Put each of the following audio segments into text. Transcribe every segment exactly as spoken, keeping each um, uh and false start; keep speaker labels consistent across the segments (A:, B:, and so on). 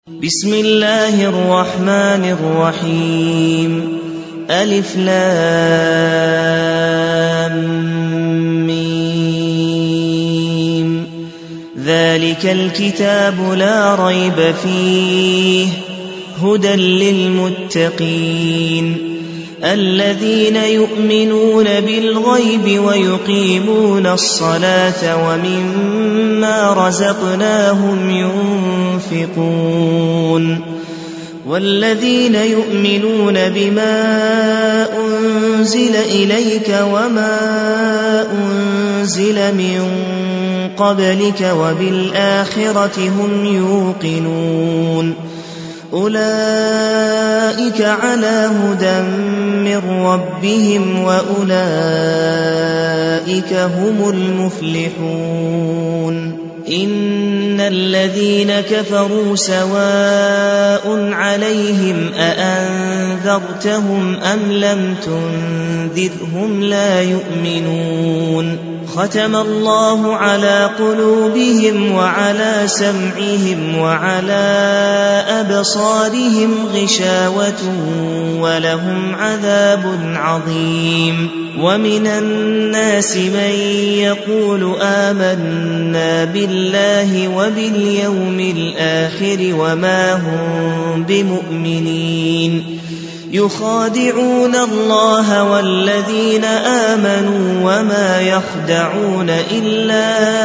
A: بسم الله الرحمن الرحيم. ألف لام ميم. ذلك الكتاب لا ريب فيه هدى للمتقين الذين يؤمنون بالغيب ويقيمون الصلاة ومما رزقناهم ينفقون والذين يؤمنون بما أنزل إليك وما أنزل من قبلك وبالآخرة هم يوقنون أولئك على هدى من ربهم وأولئك هم المفلحون. إن الذين كفروا سواء عليهم أأنذرتهم أم لم تنذرهم لا يؤمنون. ختم الله على قلوبهم وعلى سمعهم وعلى أبصارهم غشاوة ولهم عذاب عظيم. ومن الناس من يقول آمنا بالله وباليوم الآخر وما هم بمؤمنين يخادعون الله والذين آمنوا وما يخدعون إلا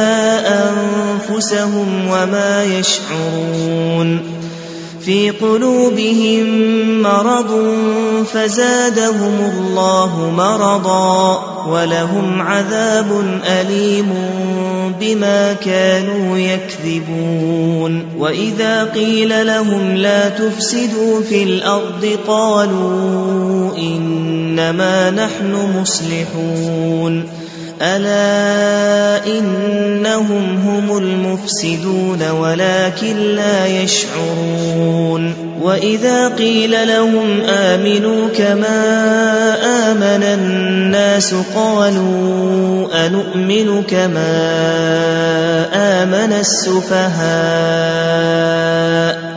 A: أنفسهم وما يشعرون. في قلوبهم مرض فزادهم الله مرضا ولهم عذاب أليم بما كانوا يكذبون. وإذا قيل لهم لا تفسدوا في الأرض قالوا إنما نحن مصلحون ألا إنهم هم المفسدون ولكن لا يشعرون. وإذا قيل لهم آمنوا كما آمن الناس قالوا أنؤمن كما آمن السفهاء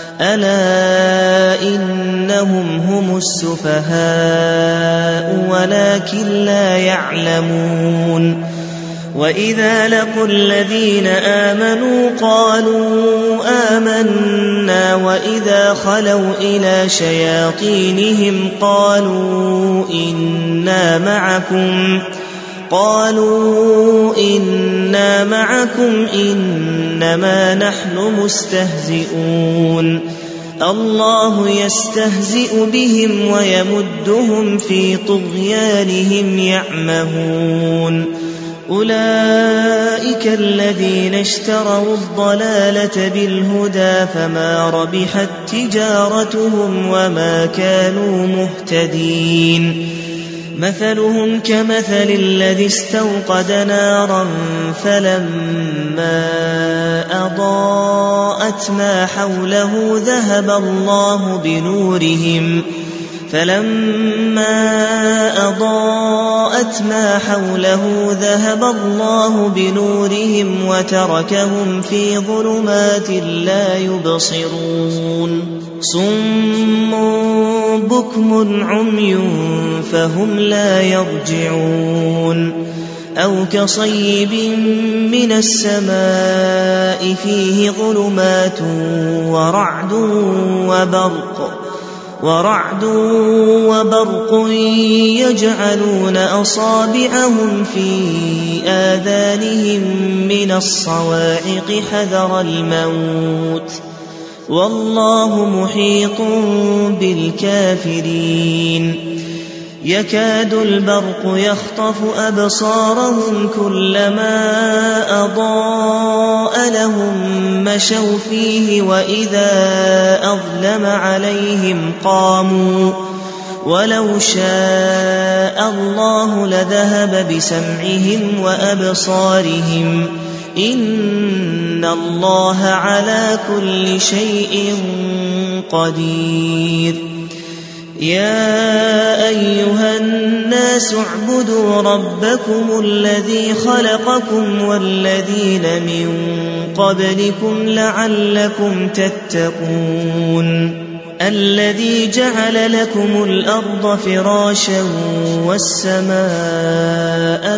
A: ألا إنهم هم السفهاء ولكن لا يعلمون. وإذا لقوا الذين آمنوا قالوا آمنا وإذا خلوا إلى شياطينهم قالوا إنا معكم قالوا إنا معكم إنما نحن مستهزئون. الله يستهزئ بهم ويمدهم في طغيانهم يعمهون. أولئك الذين اشتروا الضلالة بالهدى فما ربحت تجارتهم وما كانوا مهتدين. مثلهم كمثل الذي استوقد نارا فلما أضاءت ما حوله ذهب الله بنورهم فلما أضاءت ما حوله ذهب الله بنورهم وتركهم في ظلمات لا يبصرون. صم بكم عمي فهم لا يرجعون. أو كصيب من السماء فيه ظلمات ورعد وبرق ورعد وبرق يجعلون أصابعهم في آذانهم من الصواعق حذر الموت والله محيط بالكافرين. يكاد البرق يخطف أبصارهم كلما أضاء لهم مشوا فيه وإذا أظلم عليهم قاموا ولو شاء الله لذهب بسمعهم وأبصارهم إن الله على كل شيء قدير. يا أيها الناس اعبدوا ربكم الذي خلقكم والذين من قبلكم لعلكم تتقون الذي جعل لكم الأرض فراشا والسماء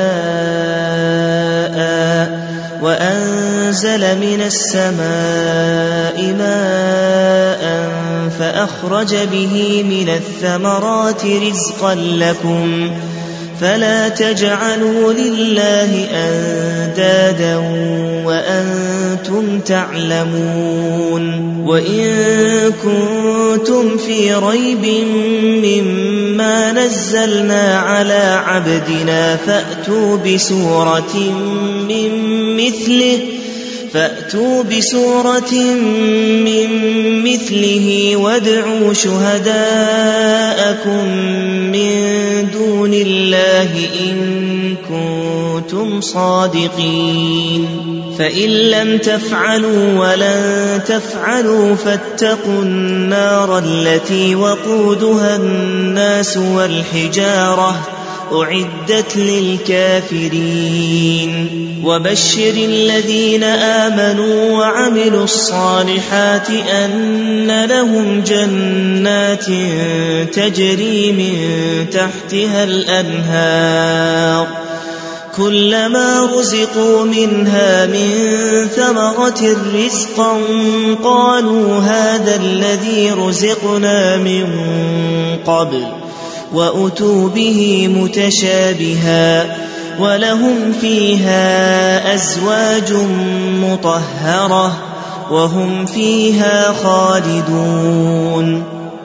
A: بناء وأنزل من السماء ماء فأخرج به من الثمرات رزقا لكم فلا تجعلوا لله أندادا وأنتم تعلمون وإن كنتم في ريب مما نزلنا على عبدنا فأتوا بسورة من مثله فأتوا بسورة من مثله وادعوا شهداءكم من دون الله إن كنتم صادقين فإن لم تفعلوا ولن تفعلوا فاتقوا النار التي وقودها الناس والحجارة أعدت للكافرين وبشر الذين آمنوا وعملوا الصالحات أن لهم جنات تجري من تحتها الأنهار كلما رزقوا منها من ثمرة رزقا قالوا هذا الذي رزقنا من قبل وأتوا به متشابها ولهم فيها أزواج مطهرة وهم فيها خالدون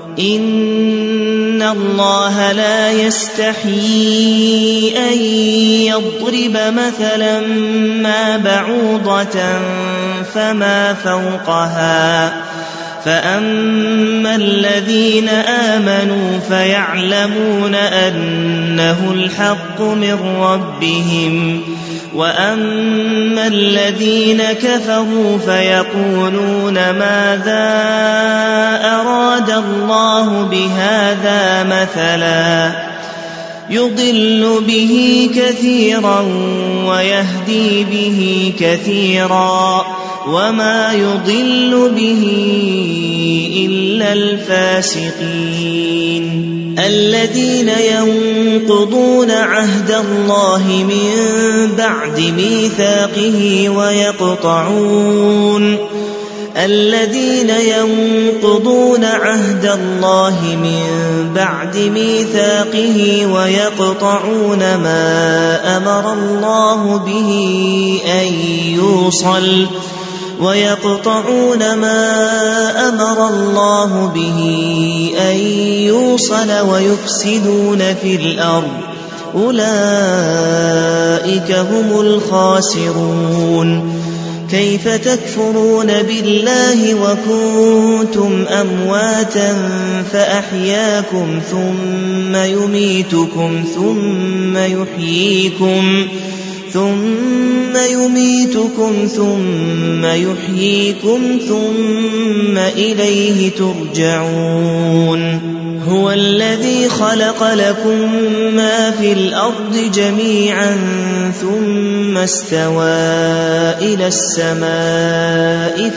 A: إن الله لا يستحيي أن يضرب مثلا ما بعوضة فما فوقها فأما الذين آمنوا فيعلمون أنه الحق من ربهم وأما الذين كفروا فيقولون ماذا أراد الله بهذا مثلا يضل به كثيرا ويهدي به كثيرا وما يضل به إلا الفاسقين الذين ينقضون عهد الله من بعد ميثاقه ويقطعون الذين ينقضون عهد الله من بعد ميثاقه ويقطعون ما أمر الله به أن يوصل ويقطعون ما أمر الله به أن يوصل ويفسدون في الأرض أولئك هم الخاسرون كيف تكفرون بالله وكنتم أمواتا فأحياكم ثم يميتكم ثم يحييكم ثم يميتكم ثم يحييكم ثم إليه ترجعون هو الذي خلق لكم ما في الأرض جميعا ثم استوى إلى السماء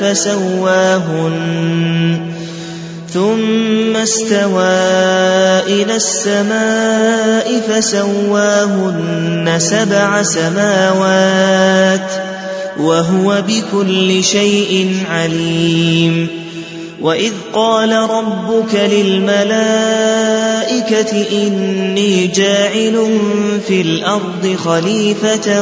A: فسواهن ثم استوى إلى السماء فسواهن سبع سماوات وهو بكل شيء عليم وإذ قال ربك للملائكة إني جاعل في الأرض خليفة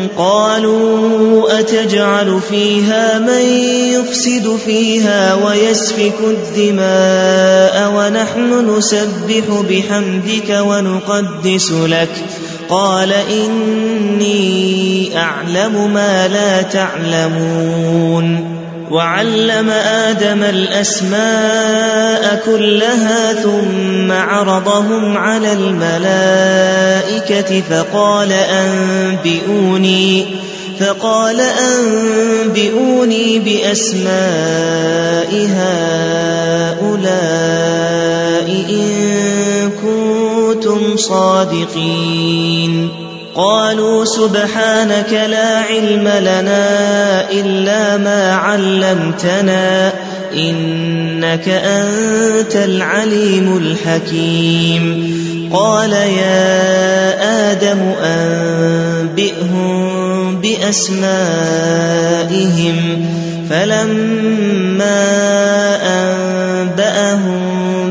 A: قالوا أتجعل فيها من يفسد فيها ويسفك الدماء ونحن نسبح بحمدك ونقدس لك قال إني أعلم ما لا تعلمون وعلم آدم الأسماء كلها ثم عرضهم على الملائكة فقال أنبئوني فقال أنبئوني بأسماء هؤلاء إن كنتم صادقين قالوا سبحانك لا علم لنا إلا ما علمتنا إنك أنت العليم الحكيم قال يا آدم أنبئهم بأسمائهم فلما أنبأهم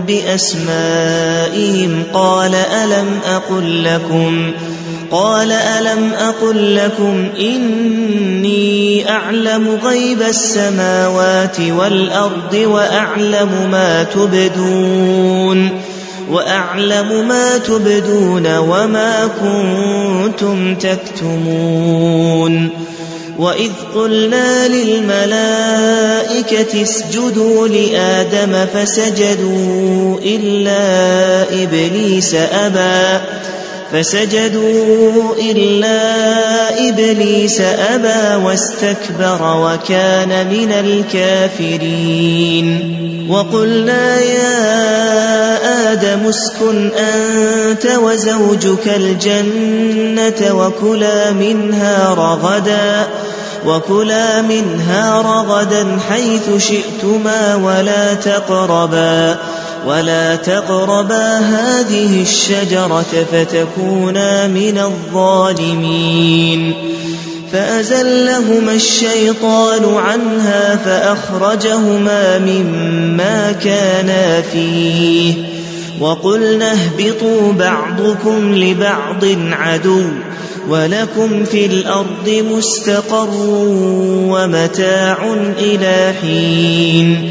A: بأسمائهم قال ألم أقل لكم قال ألم أقل لكم إني أعلم غيب السماوات والأرض وأعلم ما تبدون وأعلم ما تبدون وما كنتم تكتمون وإذ قلنا للملائكة اسجدوا لآدم فسجدوا إلا إبليس أبى فسجدوا إلا إبليس أبى واستكبر وكان من الكافرين وقلنا يا آدم اسكن أنت وزوجك الجنة وكلا منها رغدا وكلا منها رغدا حيث شئتما ولا تقربا ولا تقربا هذه الشجرة فتكونا من الظالمين فأزلهما الشيطان عنها فأخرجهما مما كانا فيه وقلنا اهبطوا بعضكم لبعض عدو ولكم في الأرض مستقر ومتاع إلى حين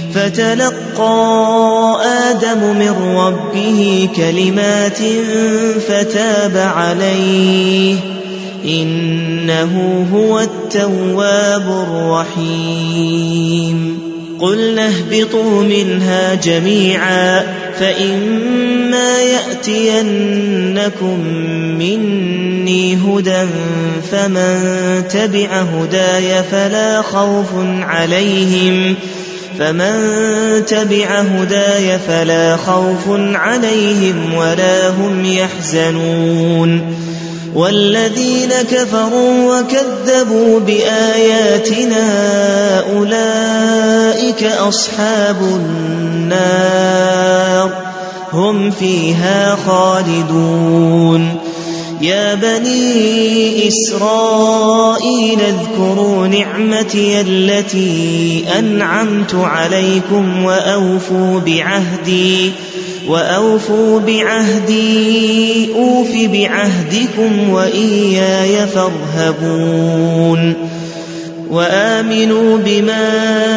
A: فتلقى آدم من ربه كلمات فتاب عليه إنه هو التواب الرحيم قلنا اهبطوا منها جميعا فإما يأتينكم مني هدى فمن تبع هداي فلا خوف عليهم فمن تبع هداي فلا خوف عليهم ولا هم يحزنون والذين كفروا وكذبوا بآياتنا أولئك أصحاب النار هم فيها خالدون يا بني إسرائيل اذكروا نعمتي التي أنعمت عليكم وأوفوا بعهدي وأوفوا بعهدي أوف بعهدكم وإياي فارهبون وآمنوا بما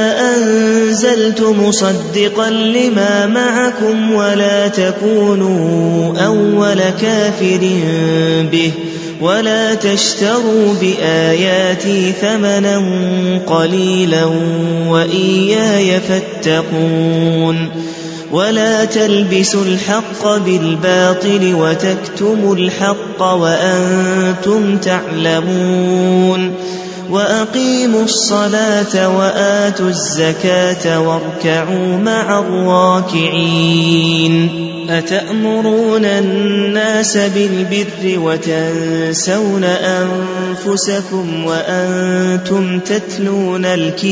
A: أنزلت مصدقا لما معكم ولا تكونوا أول كافر به ولا تشتروا بآياتي ثمنا قليلا وإياي فاتقون ولا تلبسوا الحق بالباطل وتكتموا الحق وأنتم تعلمون وأقيموا الصلاة وآتوا الزكاة واركعوا مع الراكعين أتأمرون الناس بالبر وتنسون أنفسكم وأنتم تتلون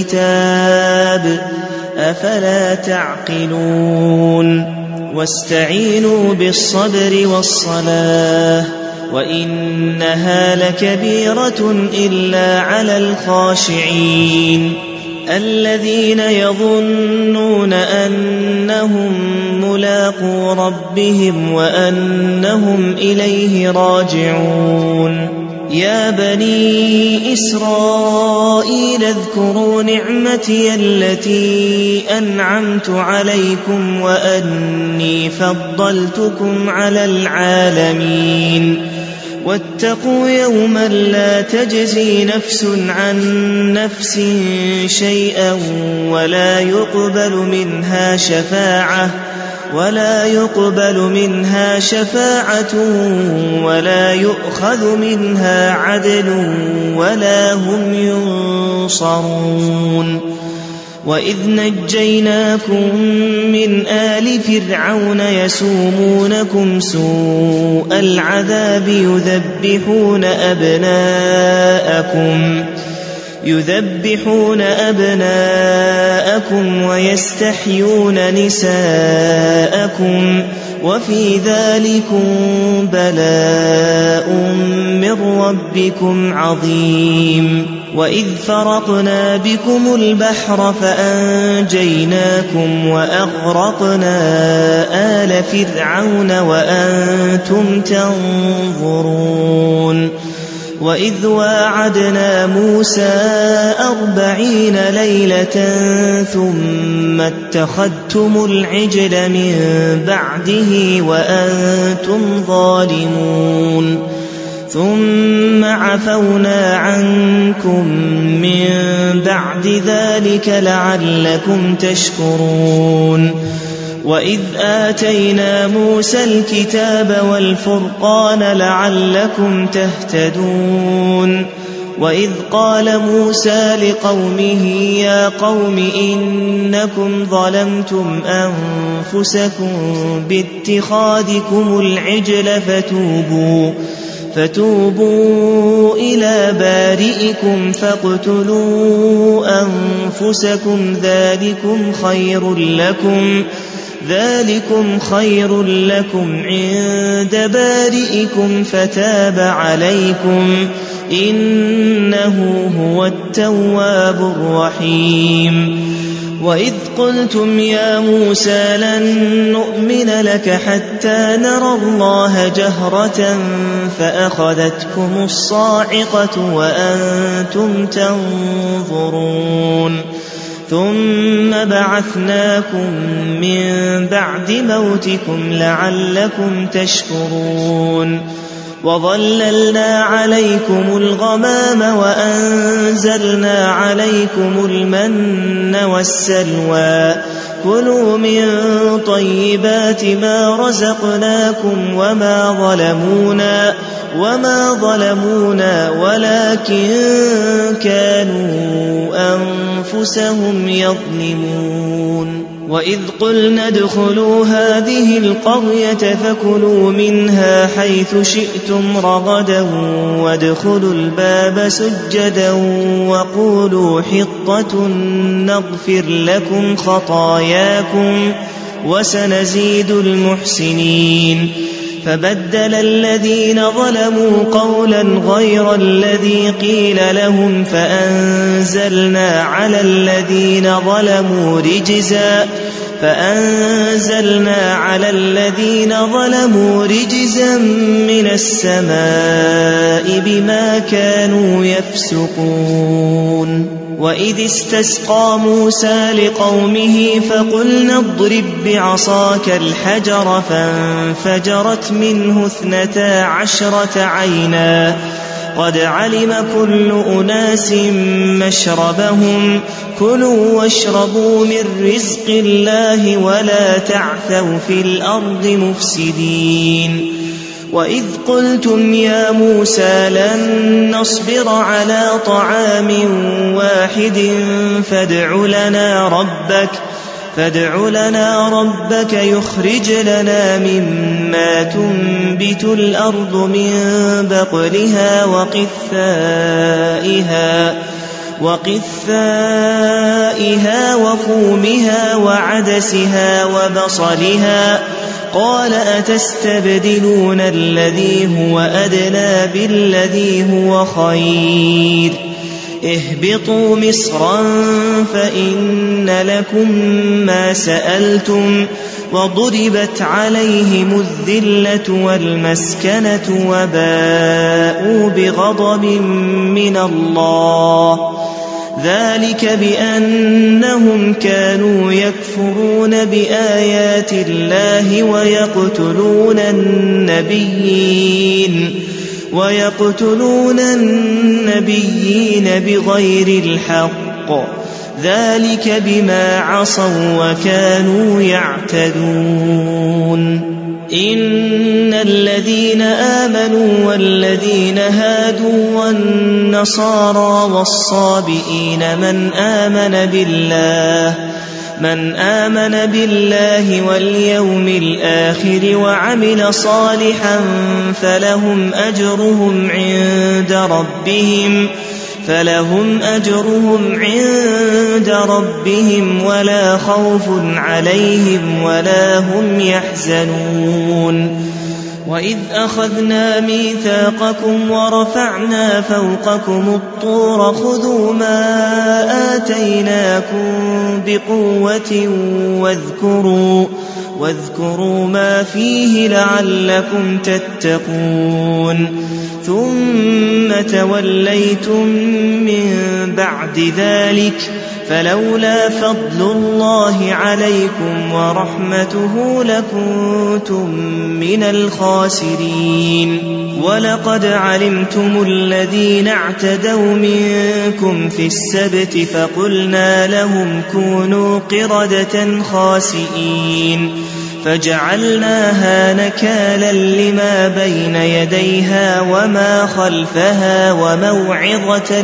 A: الكتاب أفلا تعقلون واستعينوا بالصبر والصلاة وإنها لكبيرة إلا على الخاشعين الذين يظنون أنهم ملاقو ربهم وأنهم إليه راجعون يا بني إسرائيل اذكروا نعمتي التي أنعمت عليكم وأني فضلتكم على العالمين واتقوا يوما لا تجزي نفس عن نفس شيئا ولا يقبل منها شفاعة ولا يقبل منها شفاعة ولا يؤخذ منها عدل ولا هم ينصرون وإذ نجيناكم من آل فرعون يسومونكم سوء العذاب يذبحون أبناءكم يذبحون أبناءكم ويستحيون نساءكم وفي ذلكم بلاء من ربكم عظيم. وإذ فرقنا بكم البحر فأنجيناكم وأغرقنا آل فرعون وأنتم تنظرون. وإذ واعدنا موسى أربعين ليلة ثم اتخذتم العجل من بعده وأنتم ظالمون ثم عفونا عنكم من بعد ذلك لعلكم تشكرون. وإذ آتينا موسى الكتاب والفرقان لعلكم تهتدون. وإذ قال موسى لقومه يا قوم إنكم ظلمتم أنفسكم باتخاذكم العجل فتوبوا فتوبوا إلى بارئكم فاقتلوا أنفسكم ذلكم خير لكم ذلكم خير لكم عند بارئكم فتاب عليكم إنه هو التواب الرحيم. وإذ قلتم يا موسى لن نؤمن لك حتى نرى الله جهرة فأخذتكم الصاعقة وأنتم تنظرون ثم بعثناكم من بعد موتكم لعلكم تشكرون. وظللنا عليكم الغمام وأنزلنا عليكم المن والسلوى كلوا من طيبات ما رزقناكم وما ظلمونا وما ظلمونا ولكن كانوا أنفسهم يظلمون. وإذ قلنا ادخلوا هذه القرية فكلوا منها حيث شئتم رغدا وادخلوا الباب سجدا وقولوا حطة نغفر لكم خطاياكم وسنزيد المحسنين. فبدل الذين ظلموا قولا غير الذي قيل لهم فأنزلنا على الذين ظلموا رجزا فأنزلنا على الذين ظلموا رجزا من السماء بما كانوا يفسقون. وإذ استسقى موسى لقومه فقلنا اضرب بعصاك الحجر فانفجرت منه اثنتا عشرة عينا قد علم كل أناس مشربهم كلوا واشربوا من رزق الله ولا تعثوا في الأرض مفسدين. وإذ قلتم يا موسى لن نصبر على طعام واحد فادع لنا ربك فادع لنا ربك يخرج لنا مما تنبت الأرض من بقلها وقثائها وقثائها وفومها وعدسها وبصلها قال أتستبدلون الذي هو أدنى بالذي هو خير اهبطوا مصرا فإن لكم ما سألتم وضربت عليهم الذلة والمسكنة وباءوا بغضب من الله ذلك بأنهم كانوا يكفرون بآيات الله ويقتلون النبيين ويقتلون النبيين بغير الحق ذلك بما عصوا وكانوا يعتدون إن الذين آمنوا والذين هادوا والنصارى والصابئين من آمن بالله من آمن بالله واليوم الآخر وعمل صالحا فلهم أجرهم عند ربهم فلهم أجرهم عند ربهم ولا خوف عليهم ولا هم يحزنون وإذ أخذنا ميثاقكم ورفعنا فوقكم الطور خذوا ما آتيناكم بقوة واذكروا واذكروا ما فيه لعلكم تتقون ثم توليتم من بعد ذلك فلولا فضل الله عليكم ورحمته لكنتم من الخاسرين ولقد علمتم الذين اعتدوا منكم في السبت فقلنا لهم كونوا قردة خاسئين فجعلناها نكالا لما بين يديها وما خلفها وموعظة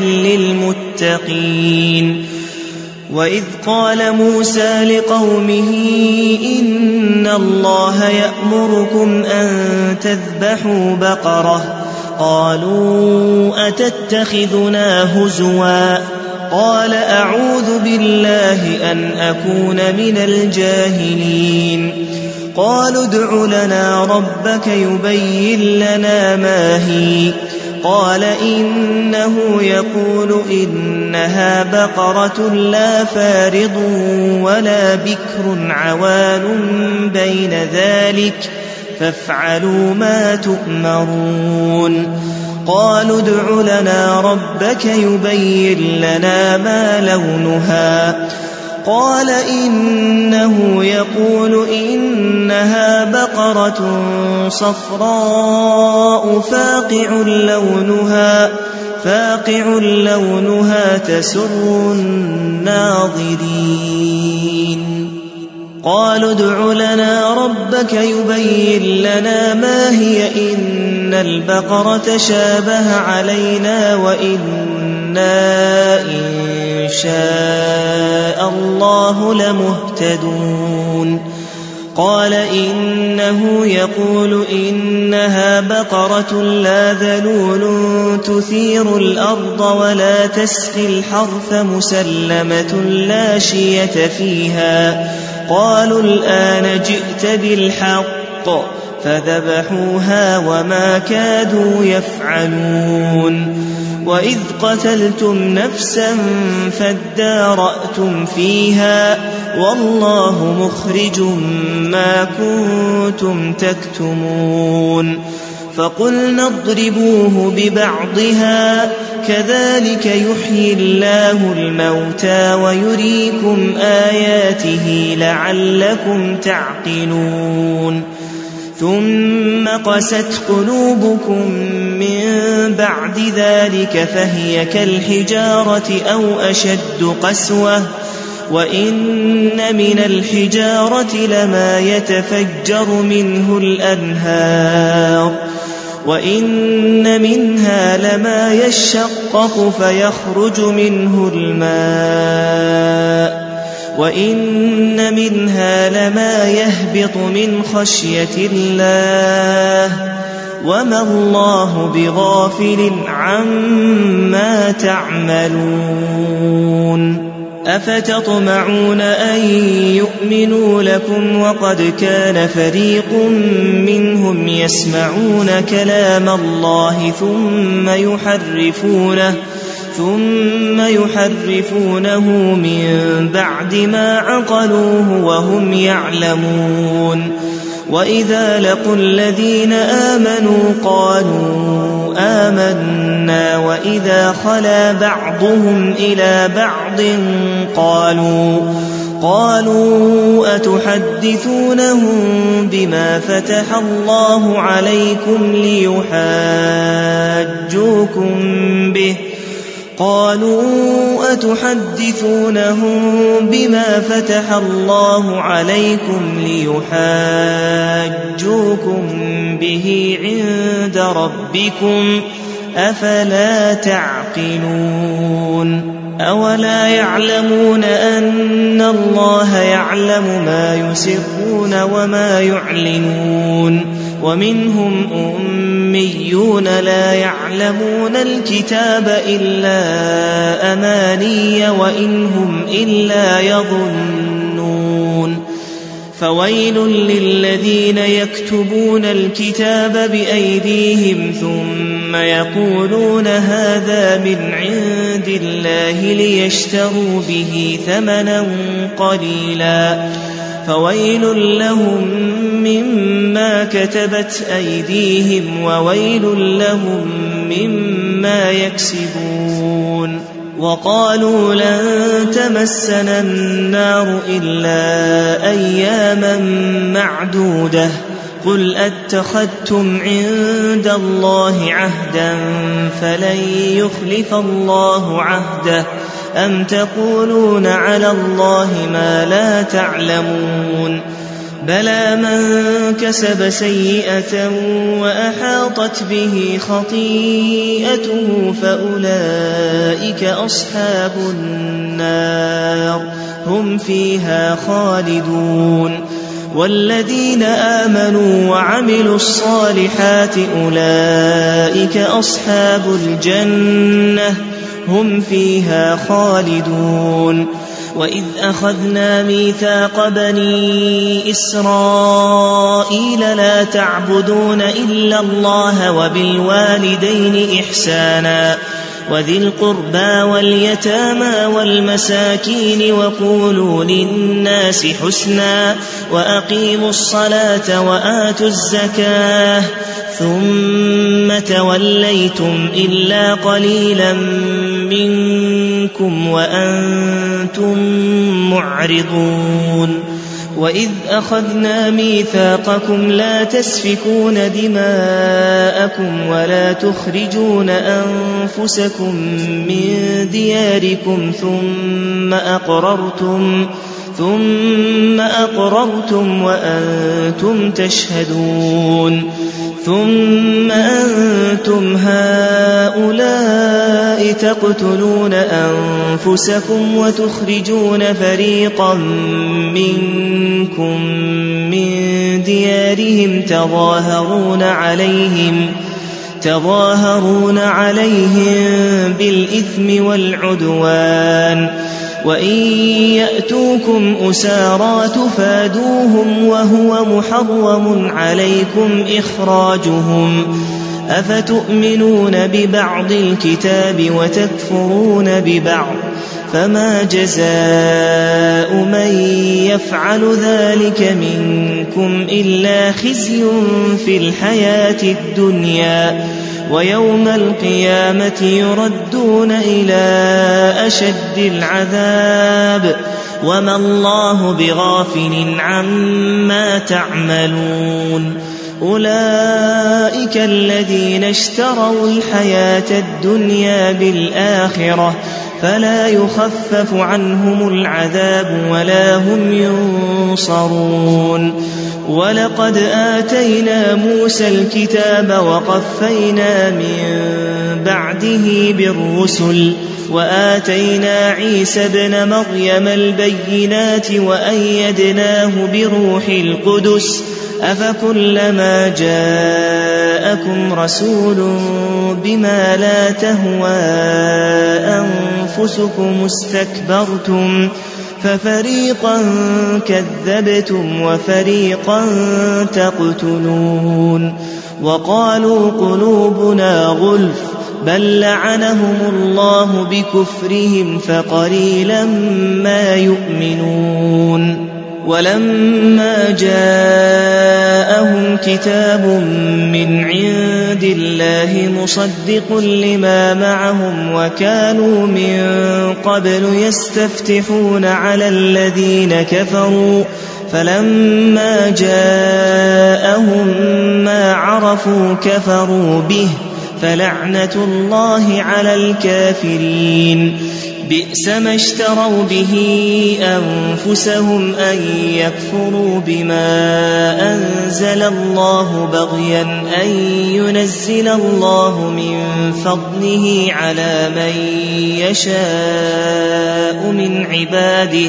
A: للمتقين وإذ قال موسى لقومه إن الله يأمركم أن تذبحوا بقرة قالوا أتتخذنا هزوا قال أعوذ بالله أن أكون من الجاهلين قالوا ادع لنا ربك يبين لنا ما هي قال إنه يقول إنها بقرة لا فارض ولا بكر عوان بين ذلك فافعلوا ما تؤمرون قالوا ادع لنا ربك يبين لنا ما لونها قال إنه يقول إنها بقرة صفراء فاقع لونها فاقع لونها تسر الناظرين قالوا ادع لنا ربك يبين لنا ما هي إن البقرة شابه علينا وإنا إن شاء الله لمهتدون قال إنه يقول إنها بقرة لا ذلول تثير الأرض ولا تسقي الحرث مسلمة لا شية فيها قالوا الآن جئت بالحق فذبحوها وما كادوا يفعلون وإذ قتلتم نفسا فادارأتم فيها والله مخرج ما كنتم تكتمون فقلنا اضربوه ببعضها كذلك يحيي الله الموتى ويريكم آياته لعلكم تعقلون ثم قست قلوبكم من بعد ذلك فهي كالحجارة أو أشد قسوة وإن من الحجارة لما يتفجر منه الأنهار وإن منها لما يشقق فيخرج منه الماء وإن منها لما يهبط من خشية الله وما الله بغافل عما تعملون أفتطمعون أن يؤمنوا لكم وقد كان فريق منهم يسمعون كلام الله ثم يحرفونه ثم يحرفونه من بعد ما عقلوه وهم يعلمون وإذا لقوا الذين آمنوا قالوا آمنا وإذا خلا بعضهم إلى بعض قالوا قالوا أتحدثونهم بما فتح الله عليكم ليحاجوكم به قالوا أتحدثونهم بما فتح الله عليكم ليحاجوكم به عند ربكم أفلا تعقلون أولا يعلمون أن الله يعلم ما يسرون وما يعلنون ومنهم أميون لا يعلمون الكتاب إلا أماني وإن هم إلا يظنون فويل للذين يكتبون الكتاب بأيديهم ثم يقولون هذا من عند الله ليشتروا به ثمنا قليلا فويل لهم مما كتبت أيديهم وويل لهم مما يكسبون وقالوا لن تمسنا النار إلا أياما معدودة قل أتخذتم عند الله عهدا فلن يخلف الله عهده أم تقولون على الله ما لا تعلمون بلى من كسب سيئة وأحاطت به خطيئته فأولئك أصحاب النار هم فيها خالدون والذين آمنوا وعملوا الصالحات أولئك أصحاب الجنة هم فيها خالدون وإذ أخذنا ميثاق بني إسرائيل لا تعبدون إلا الله وبالوالدين إحسانا وذي القربى واليتامى والمساكين وقولوا للناس حسنا وأقيموا الصلاة وآتوا الزكاة ثم توليتم إلا قليلا منكم وأنتم معرضون وإذ أخذنا ميثاقكم لا تسفكون دماءكم ولا تخرجون أنفسكم من دياركم ثم أقررتم ثم أقررتم وأنتم تشهدون ثم أنتم هؤلاء تقتلون أنفسكم وتخرجون فريقا منكم من ديارهم تظاهرون عليهم تظاهرون عليهم بالإثم والعدوان وإن يأتوكم أسارى تفادوهم وهو محرم عليكم إخراجهم أفتؤمنون ببعض الكتاب وتكفرون ببعض فما جزاء من يفعل ذلك منكم إلا خزي في الحياة الدنيا ويوم القيامة يردون إلى أشد العذاب وما الله بغافل عما تعملون أولئك الذين اشتروا الحياة الدنيا بالآخرة فلا يخفف عنهم العذاب ولا هم ينصرون ولقد آتينا موسى الكتاب وقفينا من بعده بالرسل وآتينا عيسى ابن مريم البينات وأيدناه بروح القدس أفكلما جاءكم رسول بما لا تهوى أنفسكم استكبرتم ففريقا كذبتم وفريقا تقتلون وقالوا قلوبنا غلف بل لعنهم الله بكفرهم فقليلا ما يؤمنون ولما جاءهم كتاب من عند الله مصدق لما معهم وكانوا من قبل يستفتحون على الذين كفروا فلما جاءهم ما عرفوا كفروا به فلعنة الله على الكافرين. بئس ما اشتروا به أنفسهم أن يكفروا بما أنزل الله بغيا أن ينزل الله من فضله على من يشاء من عباده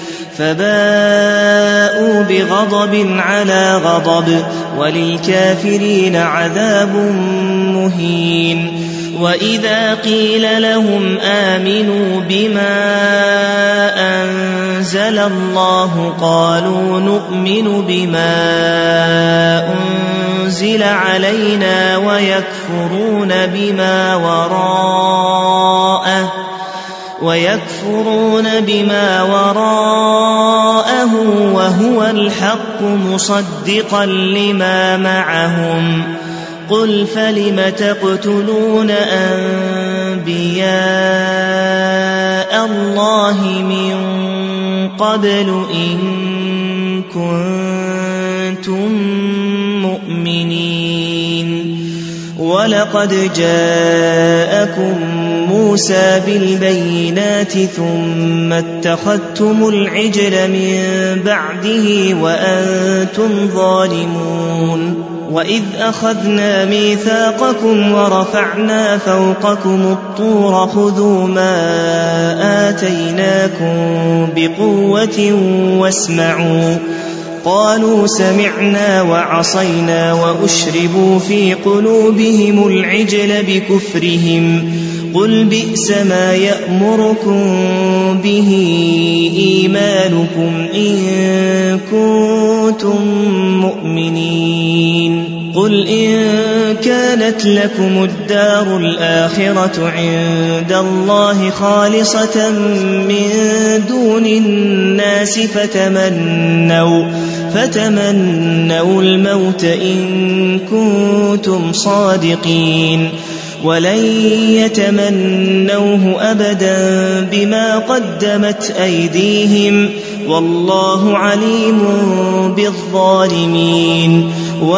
A: فباءوا بغضب على غضب وللكافرين عذاب مهين. وإذا قيل لهم آمنوا بما أنزل الله قالوا نؤمن بما أنزل علينا ويكفرون بما وراءه ويكفرون بما وراءه وهو الحق مصدقا لما معهم. قل فلم تقتلون أنبياء الله من قبل إن كنتم مؤمنين؟ ولقد جاءكم موسى بالبينات ثم اتخذتم العجل من بعده وأنتم ظالمون. وإذ أخذنا ميثاقكم ورفعنا فوقكم الطور خذوا ما آتيناكم بقوة واسمعوا. قالوا سمعنا وعصينا وأشربوا في قلوبهم العجل بكفرهم. قل بئس ما يأمركم به إيمانكم إن كنتم مؤمنين. قل إن كانت لكم الدار الآخرة عند الله خالصة من دون الناس فتمنوا فتمنوا الموت إن كنتم صادقين ولن يتمنوه أبدا بما قدمت أيديهم والله عليم بالظالمين.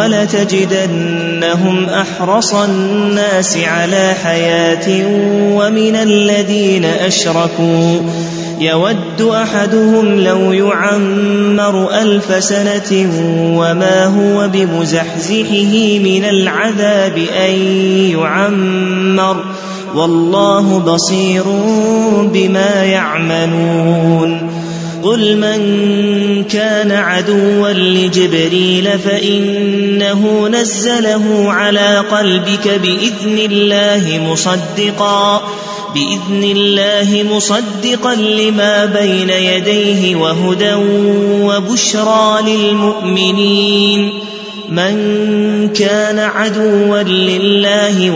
A: ولتجدنهم أحرص الناس على حياة ومن الذين أشركوا يود أحدهم لو يعمر ألف سنة وما هو بمزحزحه من العذاب أن يعمر والله بصير بما يعملون. قل من كان عدوا لجبريل فإنه نزله على قلبك بإذن الله مصدقا بإذن الله مصدقا لما بين يديه وهدى وبشرى للمؤمنين. من كان عدوا لله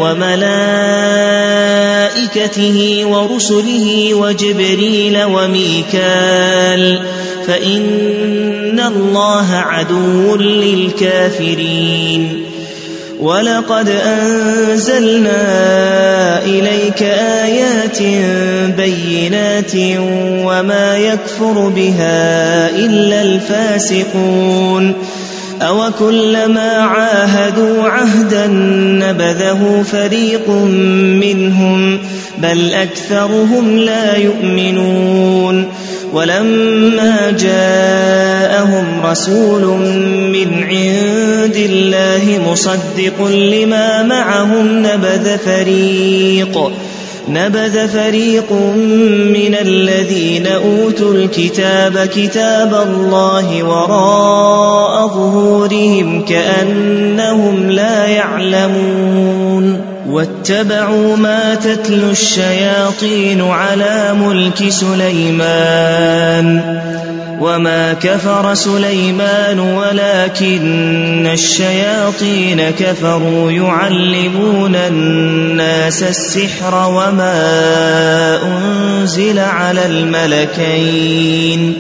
A: وملائكته ورسله وجبريل وميكال فإن الله عدو للكافرين. ولقد أنزلنا إليك آيات بينات وما يكفر بها إلا الفاسقون. أوكلما عاهدوا عهدا نبذه فريق منهم بل أكثرهم لا يؤمنون. ولما جاءهم رسول من عند الله مصدق لما معهم نبذ فريق نبذ فريق من الذين أوتوا الكتاب كتاب الله وراء ظهورهم كأنهم لا يعلمون. واتبعوا ما تتلو الشياطين على ملك سليمان وما كفر سليمان ولكن الشياطين كفروا يعلمون الناس السحر وما أنزل على الملكين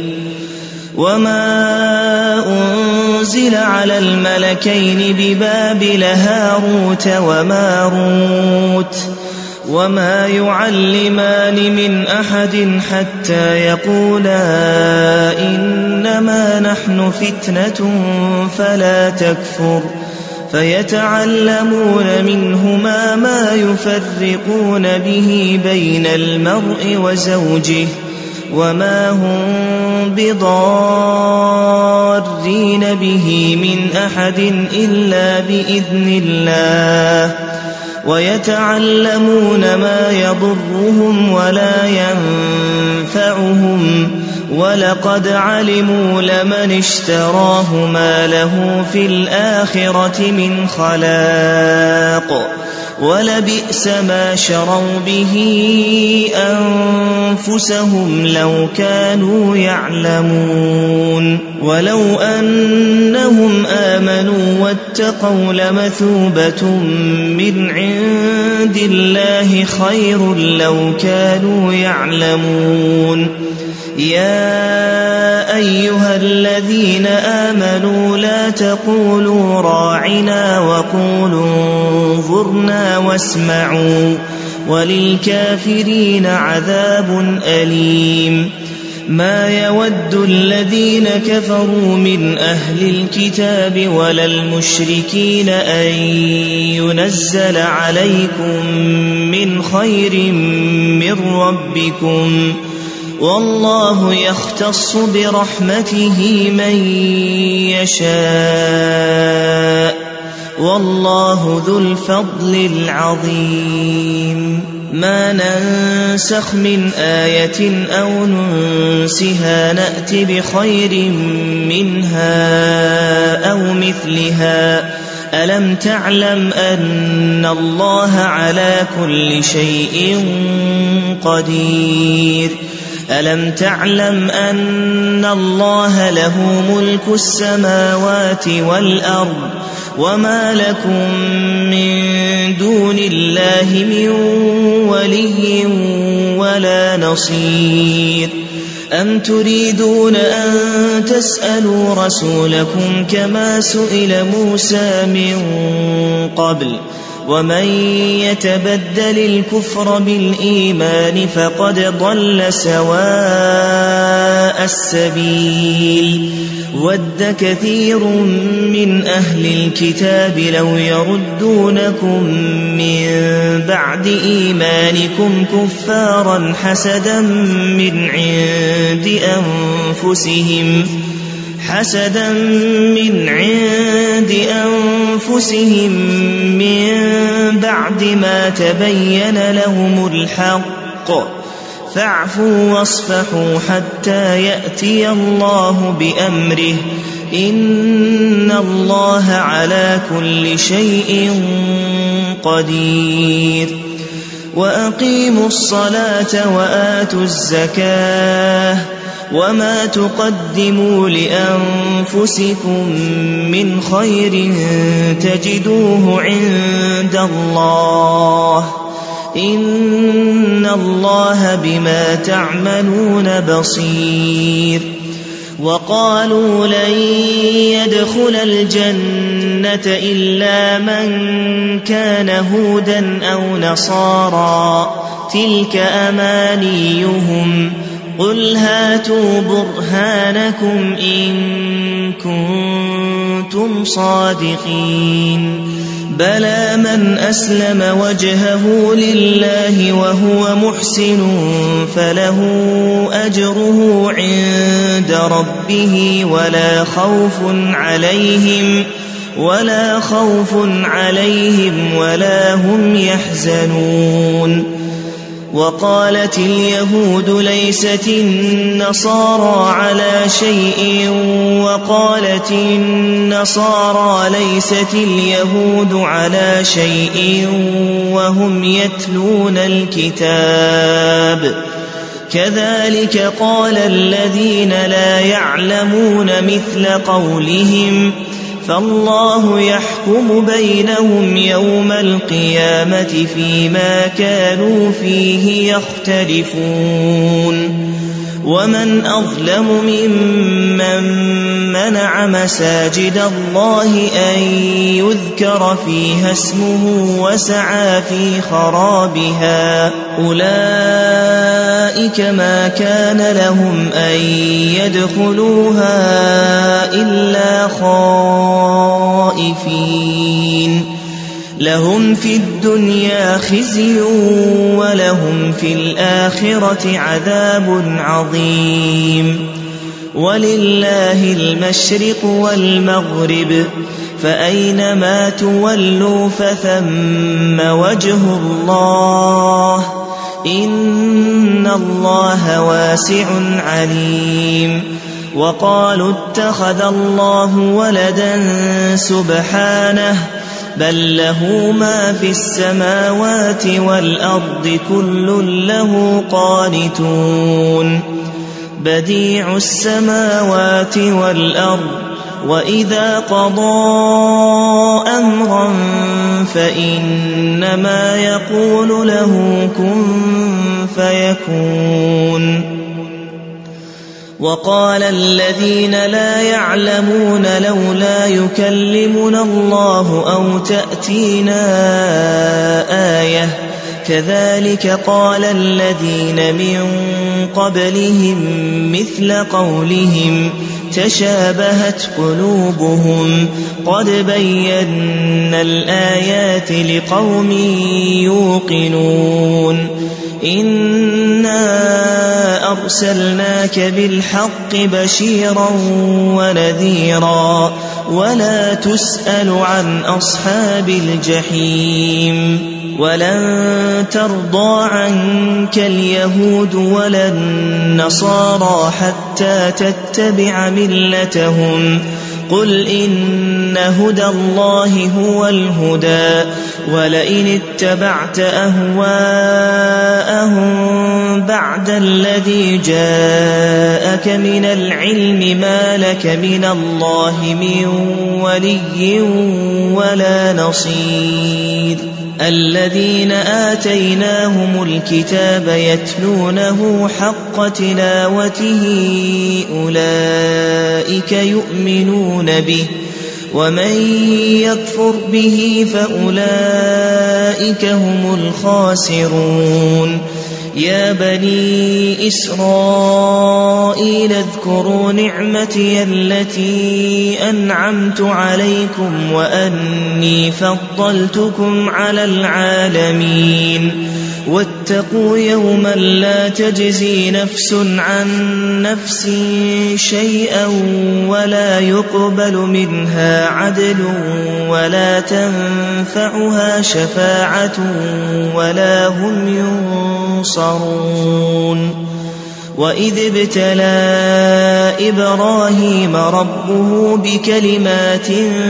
A: وما أنزل على الملكين ببابل هاروت وماروت وما يعلمان من أحد حتى يقولا إنما نحن فتنة فلا تكفر فيتعلمون منهما ما يفرقون به بين المرء وزوجه وما هم بضارين به من أحد إلا بإذن الله ويتعلمون ما يضرهم ولا ينفعهم ولقد علموا لمن اشتراه ما له في الآخرة من خلاق ولبئس ما شروا به أنفسهم لو كانوا يعلمون ولو أنهم آمنوا واتقوا لمثوبة من عند الله خير لو كانوا يعلمون يا أيها الذين آمنوا لا تقولوا راعنا وقولوا انظرنا واسمعوا وللكافرين عذاب أليم ما يود الذين كفروا من أهل الكتاب ولا المشركين أن ينزل عليكم من خير من ربكم والله يختص برحمته من يشاء والله ذو الفضل العظيم ما ننسخ من آية أو ننسها نأت بخير منها أو مثلها ألم تعلم أن الله على كل شيء قدير ألم تعلم أن الله له ملك السماوات والأرض وما لكم من دون الله من ولي ولا نصير أم تريدون أن تسألوا رسولكم كما سئل موسى من قبل ومن يتبدل الكفر بالإيمان فقد ضل سواء السبيل ود كثير من أهل الكتاب لو يردونكم من بعد إيمانكم كفارا حسدا من عند أنفسهم حسدا من عند أنفسهم من بعد ما تبين لهم الحق فاعفوا واصفحوا حتى يأتي الله بأمره إن الله على كل شيء قدير وأقيموا الصلاة وآتوا الزكاة وما تقدموا لأنفسكم من خير تجدوه عند الله إن الله بما تعملون بصير وقالوا لن يدخل الجنة إلا من كان هودا أو نصارى تلك أمانيهم قل هاتوا برهانكم إن كنتم صادقين بلى من أسلم وجهه لله وهو محسن فله أجره عند ربه ولا خوف عليهم ولا خوف عليهم ولا هم يحزنون وقالت اليهود ليست النصارى على شيء وقالت النصارى ليست اليهود على شيء وهم يتلون الكتاب كذلك قال الذين لا يعلمون مثل قولهم فالله يحكم بينهم يوم القيامة فيما كانوا فيه يختلفون ومن أظلم ممن منع مساجد الله أن يذكر فيها اسمه وسعى في خرابها أولئك ما كان لهم أن يدخلوها إلا خائفين لهم في الدنيا خزي ولهم في الآخرة عذاب عظيم ولله المشرق والمغرب فأينما تولوا فثم وجه الله إن الله واسع عليم وقالوا اتخذ الله ولدا سبحانه بل له ما في السماوات والأرض كل له قانتون بديع السماوات والأرض وإذا قضى أمرا فإنما يقول له كن فيكون وقال الذين لا يعلمون لولا يكلمنا الله أو تأتينا آية كذلك قال الذين من قبلهم مثل قولهم تشابهت قلوبهم قد بينا الآيات لقوم يوقنون إنا أرسلناك بالحق بشيرا ونذيرا ولا تسأل عن أصحاب الجحيم ولن ترضى عنك اليهود ولا النصارى حتى تتبع ملتهم قل إن هدى الله هو الهدى ولئن اتبعت أهواءهم بعد الذي جاءك من العلم ما لك من الله من ولي ولا نصير الذين آتيناهم الكتاب يتلونه حق تلاوته أولئك يؤمنون به ومن يكفر به فأولئك هم الخاسرون يا بني إسرائيل اذكروا نعمتي التي أنعمت عليكم وأني فضلتكم على العالمين واتقوا يوما لا تجزي نفس عن نفس شيئا ولا يقبل منها عدل ولا تنفعها شفاعة ولا هم ينصرون وإذ ابتلى إبراهيم ربه بكلمات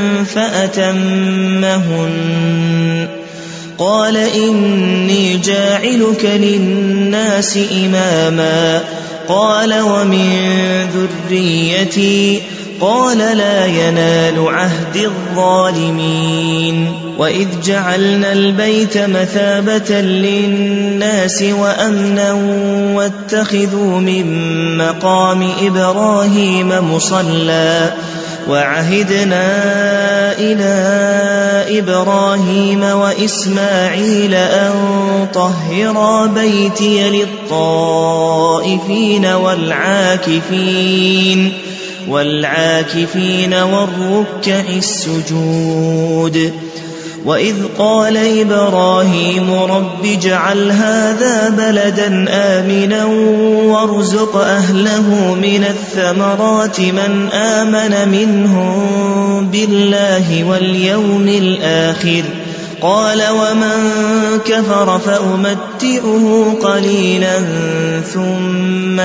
A: فأتمهن قال إني جاعلك للناس إماما قال ومن ذريتي قال لا ينال عهد الظالمين وإذ جعلنا البيت مثابة للناس وأمنا واتخذوا من مقام إبراهيم مصلى وعهدنا إلى إبراهيم وإسماعيل أن طهرا بيتي للطائفين والعاكفين والعاكفين والركع السجود وإذ قال إبراهيم رب اجعل هذا بلدا آمنا وارزق أهله من الثمرات من آمن منهم بالله واليوم الآخر قال ومن كفر فأمتئه قليلا ثم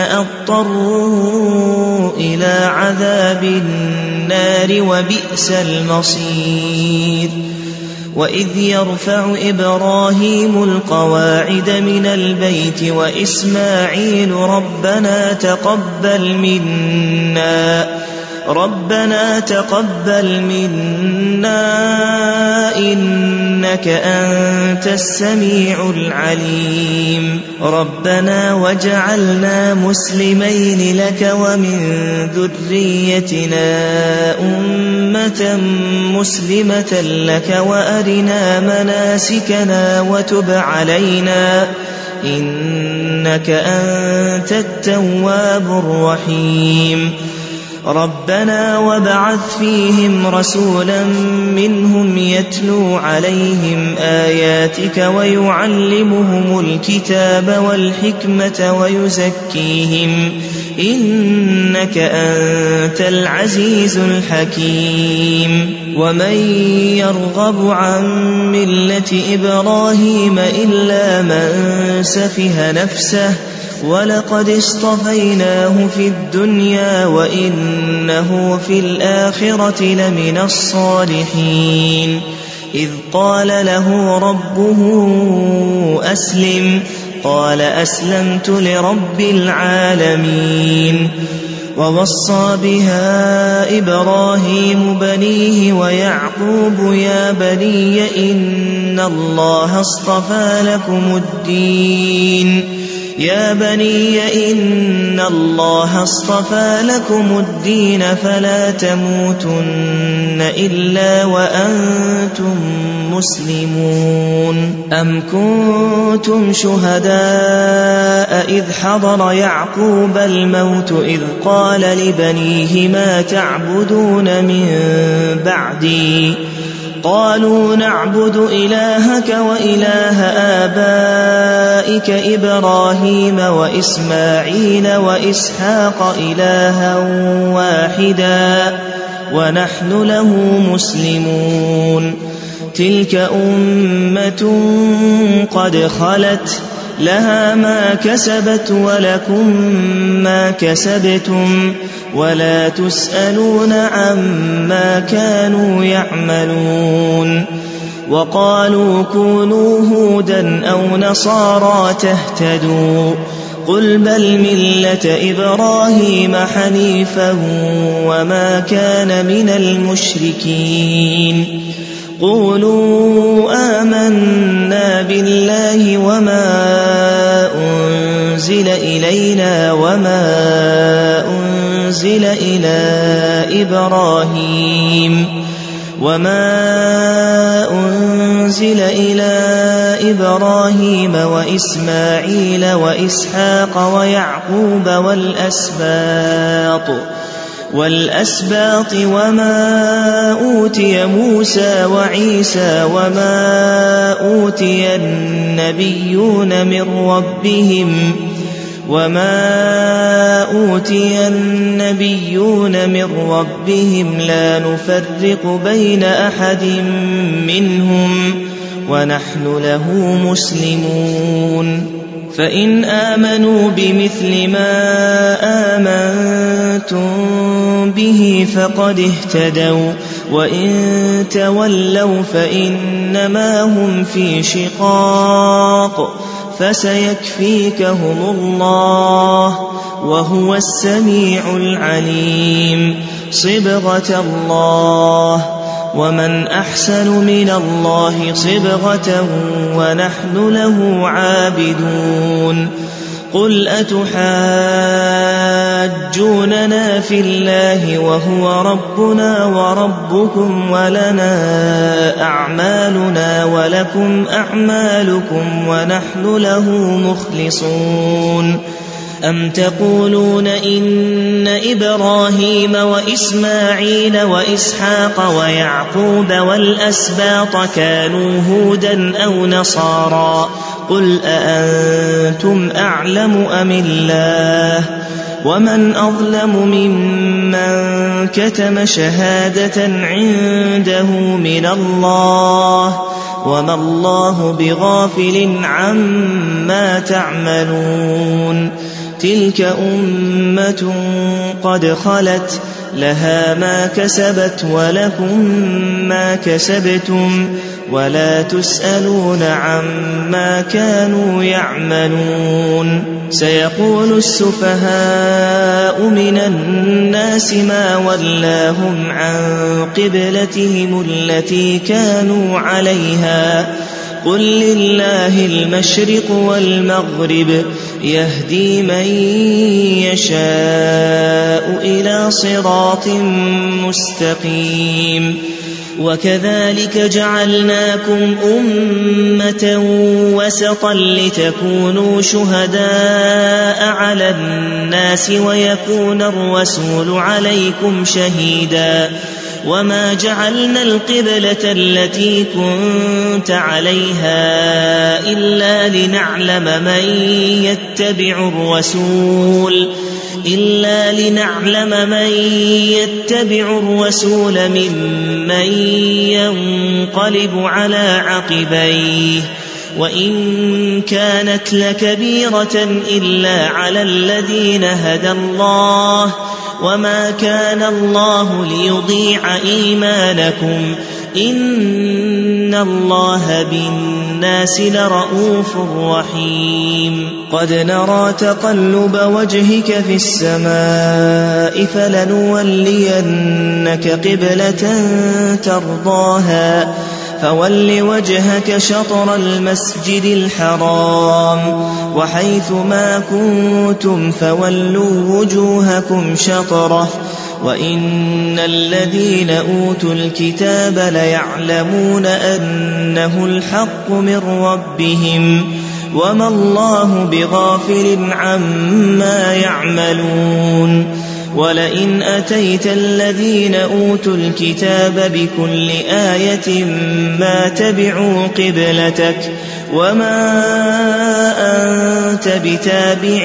A: أضطره إلى عذاب النار وبئس المصير وإذ يرفع إبراهيم القواعد من البيت وإسماعيل ربنا تقبل منا ربنا تقبل منا إنك أنت السميع العليم ربنا واجعلنا مسلمين لك ومن ذريتنا أمة مسلمة لك وأرنا مناسكنا وتب علينا إنك أنت التواب الرحيم ربنا وابعث فيهم رسولا منهم يتلو عليهم آياتك ويعلمهم الكتاب والحكمة ويزكيهم إنك أنت العزيز الحكيم ومن يرغب عن ملة إبراهيم إلا من سفه نفسه ولقد اصطفيناه في الدنيا وإنه في الآخرة لمن الصالحين إذ قال له ربه أسلم قال أسلمت لرب العالمين ووصى بها إبراهيم بنيه ويعقوب يا بني إن الله اصطفى لكم الدين يا بني إن الله اصطفى لكم الدين فلا تموتن إلا وأنتم مسلمون أم كنتم شهداء إذ حضر يعقوب الموت إذ قال لبنيه ما تعبدون من بعدي قالوا نعبد إلهك وإله آبائك إبراهيم وإسماعيل وإسحاق إلها واحدا ونحن له مسلمون تلك أمة قد خلت لها ما كسبت ولكم ما كسبتم ولا تسألون عما كانوا يعملون وقالوا كونوا هودا أو نصارى تهتدوا قل بل ملة إبراهيم حنيفا وما كان من المشركين قولوا آمنا بالله وما أنزل إلينا وما أنزل إلى إبراهيم وما أنزل إلى إبراهيم وإسماعيل وإسحاق ويعقوب والأسباط والأسباط وما أوتي موسى وعيسى وما أوتي النبيون من ربهم وما أوتي النبيون من ربهم لا نفرق بين أحد منهم ونحن له مسلمون فإن آمنوا بمثل ما آمنتم به فقد اهتدوا وإن تولوا فإنما هم في شقاق فسيكفيكهم الله وهو السميع العليم صبغة الله ومن أحسن من الله صبغة ونحن له عابدون قل أتحاجوننا في الله وهو ربنا وربكم ولنا أعمالنا ولكم أعمالكم ونحن له مخلصون أم تقولون إن إبراهيم وإسماعيل وإسحاق ويعقوب والأسباط كانوا هودا أو نصارى قل أأنتم أعلم أم الله ومن أظلم ممن كتم شهادة عنده من الله وما الله بغافل عما تعملون تلك أمة قد خلت لها ما كسبت ولكم ما كسبتم ولا تسألون عما كانوا يعملون سيقول السفهاء من الناس ما ولاهم عن قبلتهم التي كانوا عليها قل لله المشرق والمغرب يهدي من يشاء إلى صراط مستقيم وكذلك جعلناكم أمة وسطا لتكونوا شهداء على الناس ويكون الرسول عليكم شهيدا وما جعلنا القبلة التي كنت عليها إلا لنعلم من يتبع الرسول إلا لنعلم من يتبع الرسول ممن ينقلب على عقبيه وإن كانت لكبيرة إلا على الذين هدى الله وما كان الله ليضيع إيمانكم إن الله بالناس لرءوف رحيم قد نرى تقلب وجهك في السماء فلنولينك قبلة ترضاها فول وجهك شطر المسجد الحرام وحيث ما كنتم فولوا وجوهكم شطره وإن الذين أوتوا الكتاب ليعلمون أنه الحق من ربهم وما الله بغافل عما يعملون ولئن أتيت الذين أوتوا الكتاب بكل آية ما تبعوا قبلتك وما أنت بتابع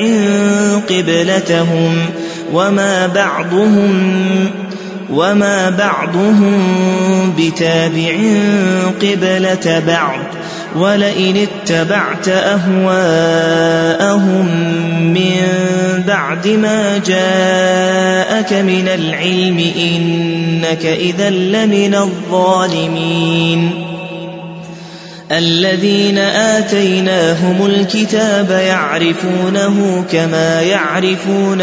A: قبلتهم وما بعضهم وما بعضهم بتابع قبلة بعض ولئن اتبعت أهواءهم من بعد ما جاءك من العلم إنك إذا لمن الظالمين الذين آتيناهم الكتاب يعرفونه كما يعرفون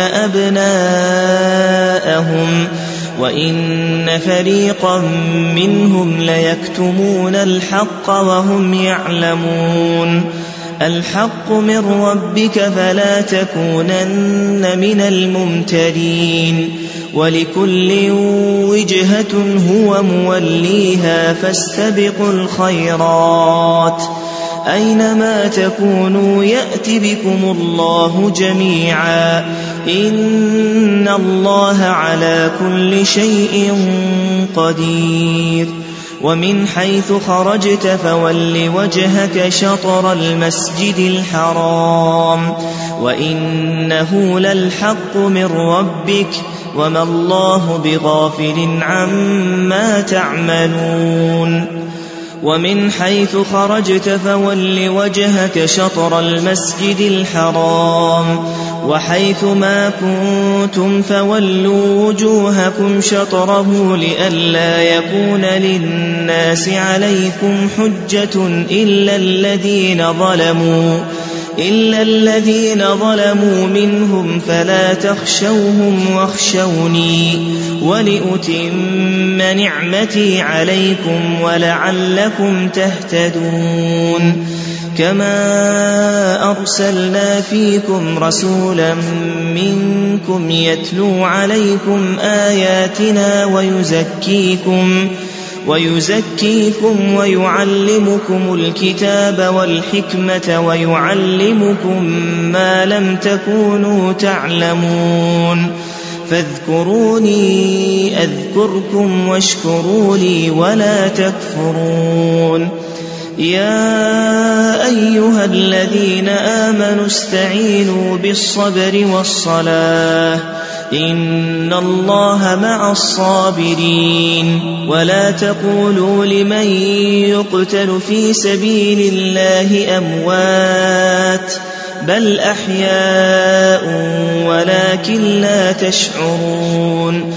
A: أبناءهم وإن فريقا منهم ليكتمون الحق وهم يعلمون الحق من ربك فلا تكونن من الممترين ولكل وجهة هو موليها فاستبقوا الخيرات أينما تكونوا يأت بكم الله جميعا إن الله على كل شيء قدير ومن حيث خرجت فول وجهك شطر المسجد الحرام وإنه للحق من ربك وما الله بغافل عما تعملون ومن حيث خرجت فول وجهك شطر المسجد الحرام وحيث ما كنتم فولوا وجوهكم شطره لئلا يكون للناس عليكم حجة إلا الذين ظلموا إلا الذين ظلموا منهم فلا تخشوهم واخشوني ولأتم نعمتي عليكم ولعلكم تهتدون كما أرسلنا فيكم رسولا منكم يتلو عليكم آياتنا ويزكيكم ويزكيكم ويعلمكم الكتاب والحكمة ويعلمكم ما لم تكونوا تعلمون فاذكروني أذكركم واشكروا لي ولا تكفرون يا أيها الذين آمنوا استعينوا بالصبر والصلاة إن الله مع الصابرين ولا تقولوا لمن يقتل في سبيل الله أموات بل أحياء ولكن لا تشعرون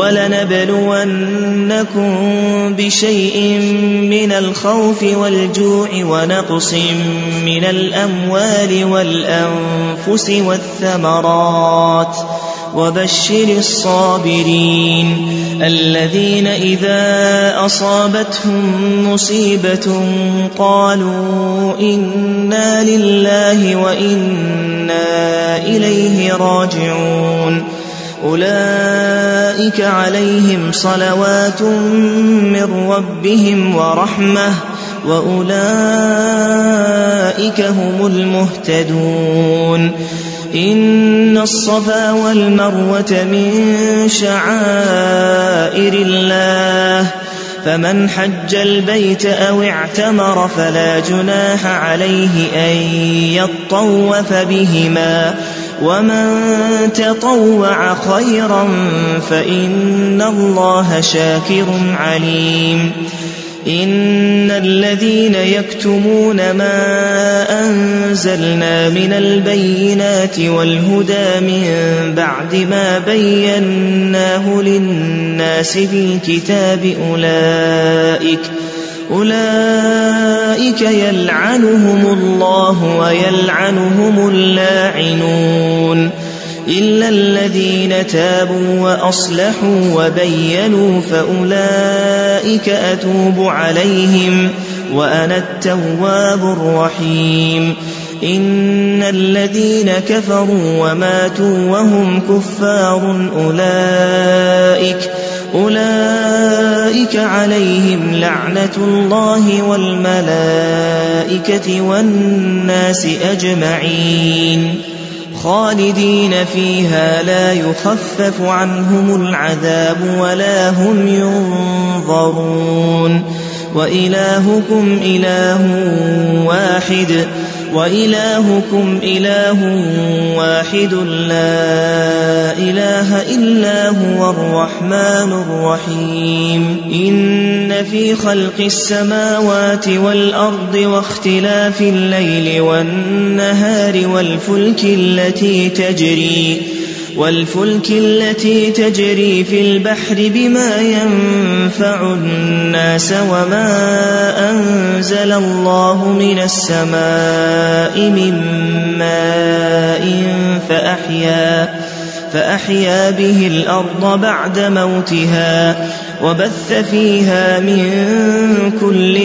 A: ولنبلونكم بشيء من الخوف والجوع ونقص من الأموال والأنفس والثمرات وبشر الصابرين الذين إذا أصابتهم مصيبة قالوا إنا لله وإنا إليه راجعون أولئك أولئك عليهم صلوات من ربهم ورحمة وأولئك هم المهتدون إن الصفا والمروة من شعائر الله فمن حج البيت أو اعتمر فلا جناح عليه أن يطوف بهما ومن تطوع خيرا فإن الله شاكر عليم إن الذين يكتمون ما أنزلنا من البينات والهدى من بعد ما بيناه للناس بالكتاب أولئك أولئك يلعنهم الله ويلعنهم اللاعنون إلا الذين تابوا وأصلحوا وبينوا فأولئك أتوب عليهم وأنا التواب الرحيم إن الذين كفروا وماتوا وهم كفار أولئك أولئك عليهم لعنة الله والملائكة والناس أجمعين خالدين فيها لا يخفف عنهم العذاب ولا هم ينظرون وإلهكم إله واحد وإلهكم إله واحد لا إله إلا هو الرحمن الرحيم إن في خلق السماوات والأرض واختلاف الليل والنهار والفلك التي تجري والفلك التي تجري في البحر بما ينفع الناس وما أنزل الله من السماء من ماء فأحيا فأحيا به الأرض بعد موتها وبث فيها من كل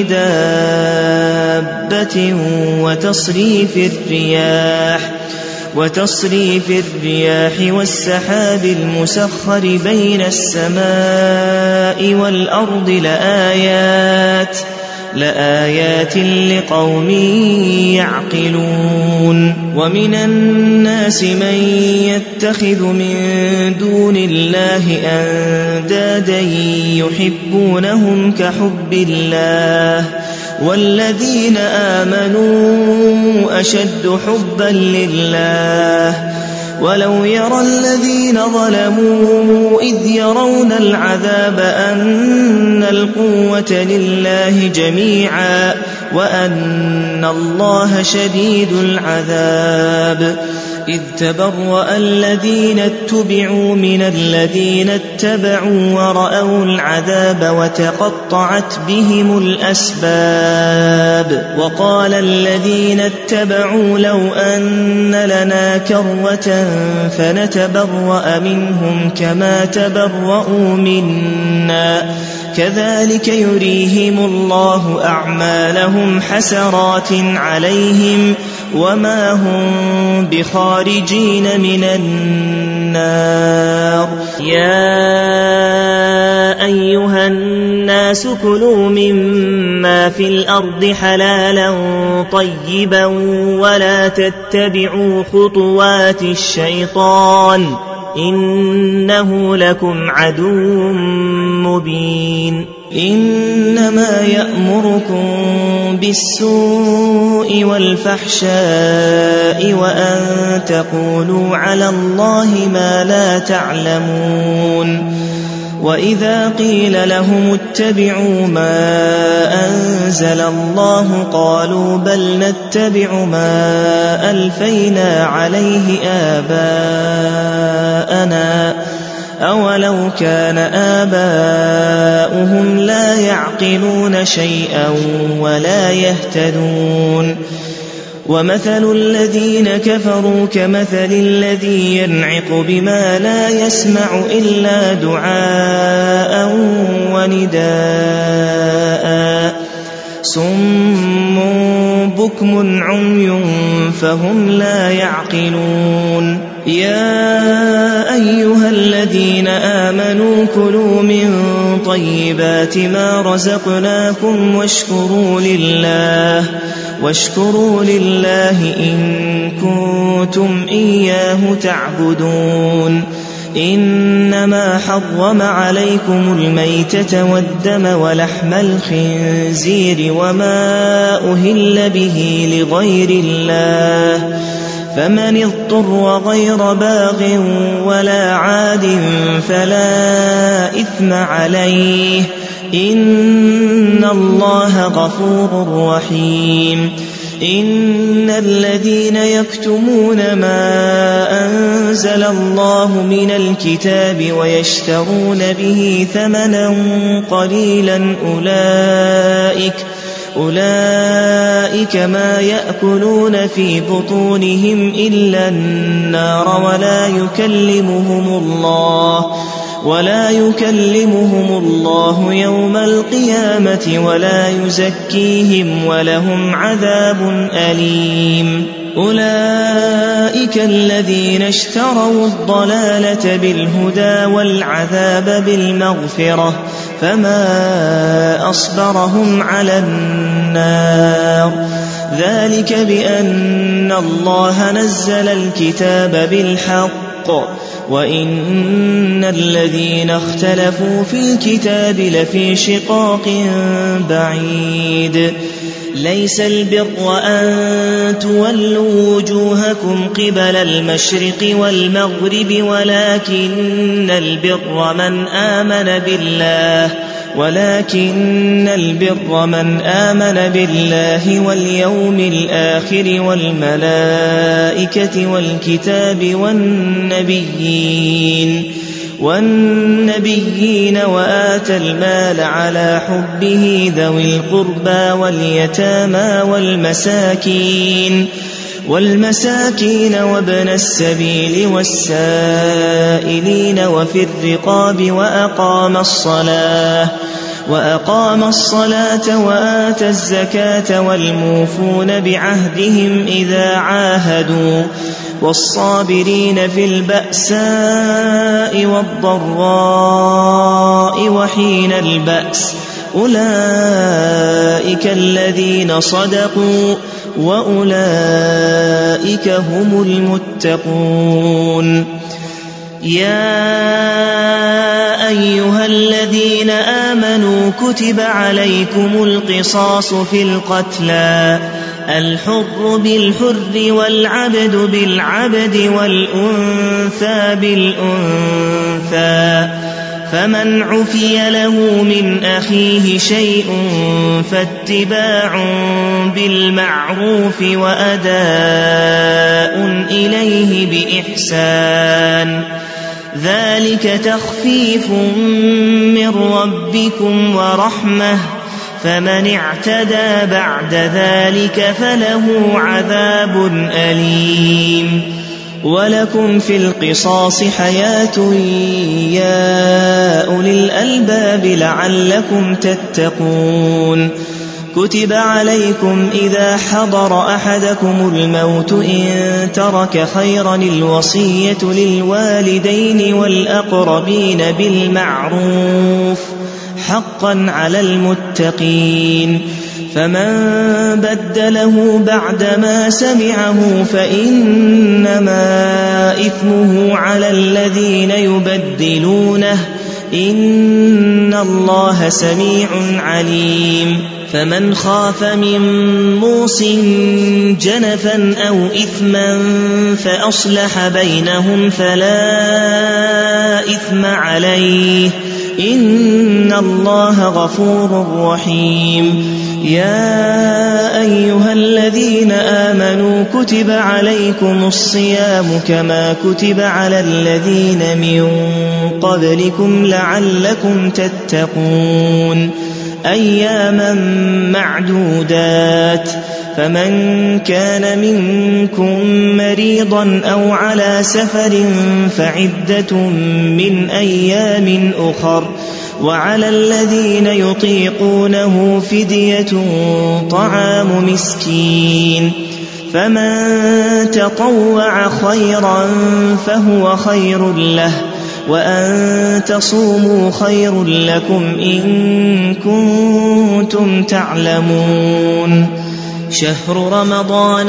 A: دابة وتصريف الرياح وتصريف الرياح والسحاب المسخر بين السماء والأرض لآيات لآيات لقوم يعقلون ومن الناس من يتخذ من دون الله أندادا يحبونهم كحب الله والذين آمنوا أشد حبا لله ولو يرى الذين ظلموا إذ يرون العذاب أن القوة لله جميعا وأن الله شديد العذاب إذ تبرأ الذين اتبعوا من الذين اتبعوا ورأوا العذاب وتقطعت بهم الأسباب وقال الذين اتبعوا لو أن لنا كرة فنتبرأ منهم كما تبرأوا منا كذلك يريهم الله أعمالهم حسرات عليهم وما هم بخارجين من النار يا أيها الناس كلوا مما في الأرض حلالا طيبا ولا تتبعوا خطوات الشيطان إنه لكم عدو مبين إنما يأمركم بالسوء والفحشاء وأن تقولوا على الله ما لا تعلمون وإذا قيل لهم اتبعوا ما أنزل الله قالوا بل نتبع ما ألفينا عليه آباءنا أولو كان آباؤهم لا يعقلون شيئا ولا يهتدون ومثل الذين كفروا كمثل الذي ينعق بما لا يسمع إلا دعاء ونداء صم بكم عمي فهم لا يعقلون يا أيها الذين آمنوا كلوا من طيبات ما رزقناكم واشكروا لله واشكروا لله إن كنتم إياه تعبدون إنما حرم عليكم الميتة والدم ولحم الخنزير وما أهل به لغير الله فمن اضطر غير باغ ولا عاد فلا إثم عليه إن الله غفور رحيم إن الذين يكتمون ما أنزل الله من الكتاب ويشترون به ثمنا قليلا أولئك أولئك ما يأكلون في بطونهم إلا النار ولا يكلمهم الله ولا يكلمهم الله يوم القيامة ولا يزكيهم ولهم عذاب أليم أولئك الذين اشتروا الضلالة بالهدى والعذاب بالمغفرة فما أصبرهم على النار ذلك بأن الله نزل الكتاب بالحق وإن الذين اختلفوا في الكتاب لفي شقاق بعيد ليس البر أن تولوا وجوهكم قبل المشرق والمغرب ولكن البر من آمن بالله ولكن البر من آمن بالله واليوم الآخر والملائكة والكتاب والنبيين والنبيين وآتى المال على حبه ذوي القربى واليتامى والمساكين والمساكين وابن السبيل والسائلين وفي الرقاب وأقام الصلاة وأقام الصلاة وآتى الزكاة والموفون بعهدهم إذا عاهدوا والصابرين في البأساء والضراء وحين البأس أولئك الذين صدقوا وأولئك هم المتقون يا أيها الذين آمنوا كتب عليكم القصاص في القتلى الحر بالحر والعبد بالعبد والأنثى بالأنثى فمن عفي له من أخيه شيء فاتباع بالمعروف وأداء إليه بإحسان ذلك تخفيف من ربكم ورحمة فمن اعتدى بعد ذلك فله عذاب أليم ولكم في القصاص حياة يا أولي الألباب لعلكم تتقون كتب عليكم إذا حضر أحدكم الموت إن ترك خيرا الوصية للوالدين والأقربين بالمعروف حقا على المتقين فمن بدله بعدما سمعه فإنما إثمه على الذين يبدلونه إن الله سميع عليم فمن خاف من موص جنفا أو إثما فأصلح بينهم فلا إثم عليه إن الله غفور رحيم يا أيها الذين آمنوا كتب عليكم الصيام كما كتب على الذين من قبلكم لعلكم تتقون أياما معدودات فمن كان منكم مريضا أو على سفر فعدة من أيام أخر وعلى الذين يطيقونه فدية طعام مسكين فمن تطوع خيرا فهو خير له وأن تصوموا خير لكم إن كنتم تعلمون. شهر رمضان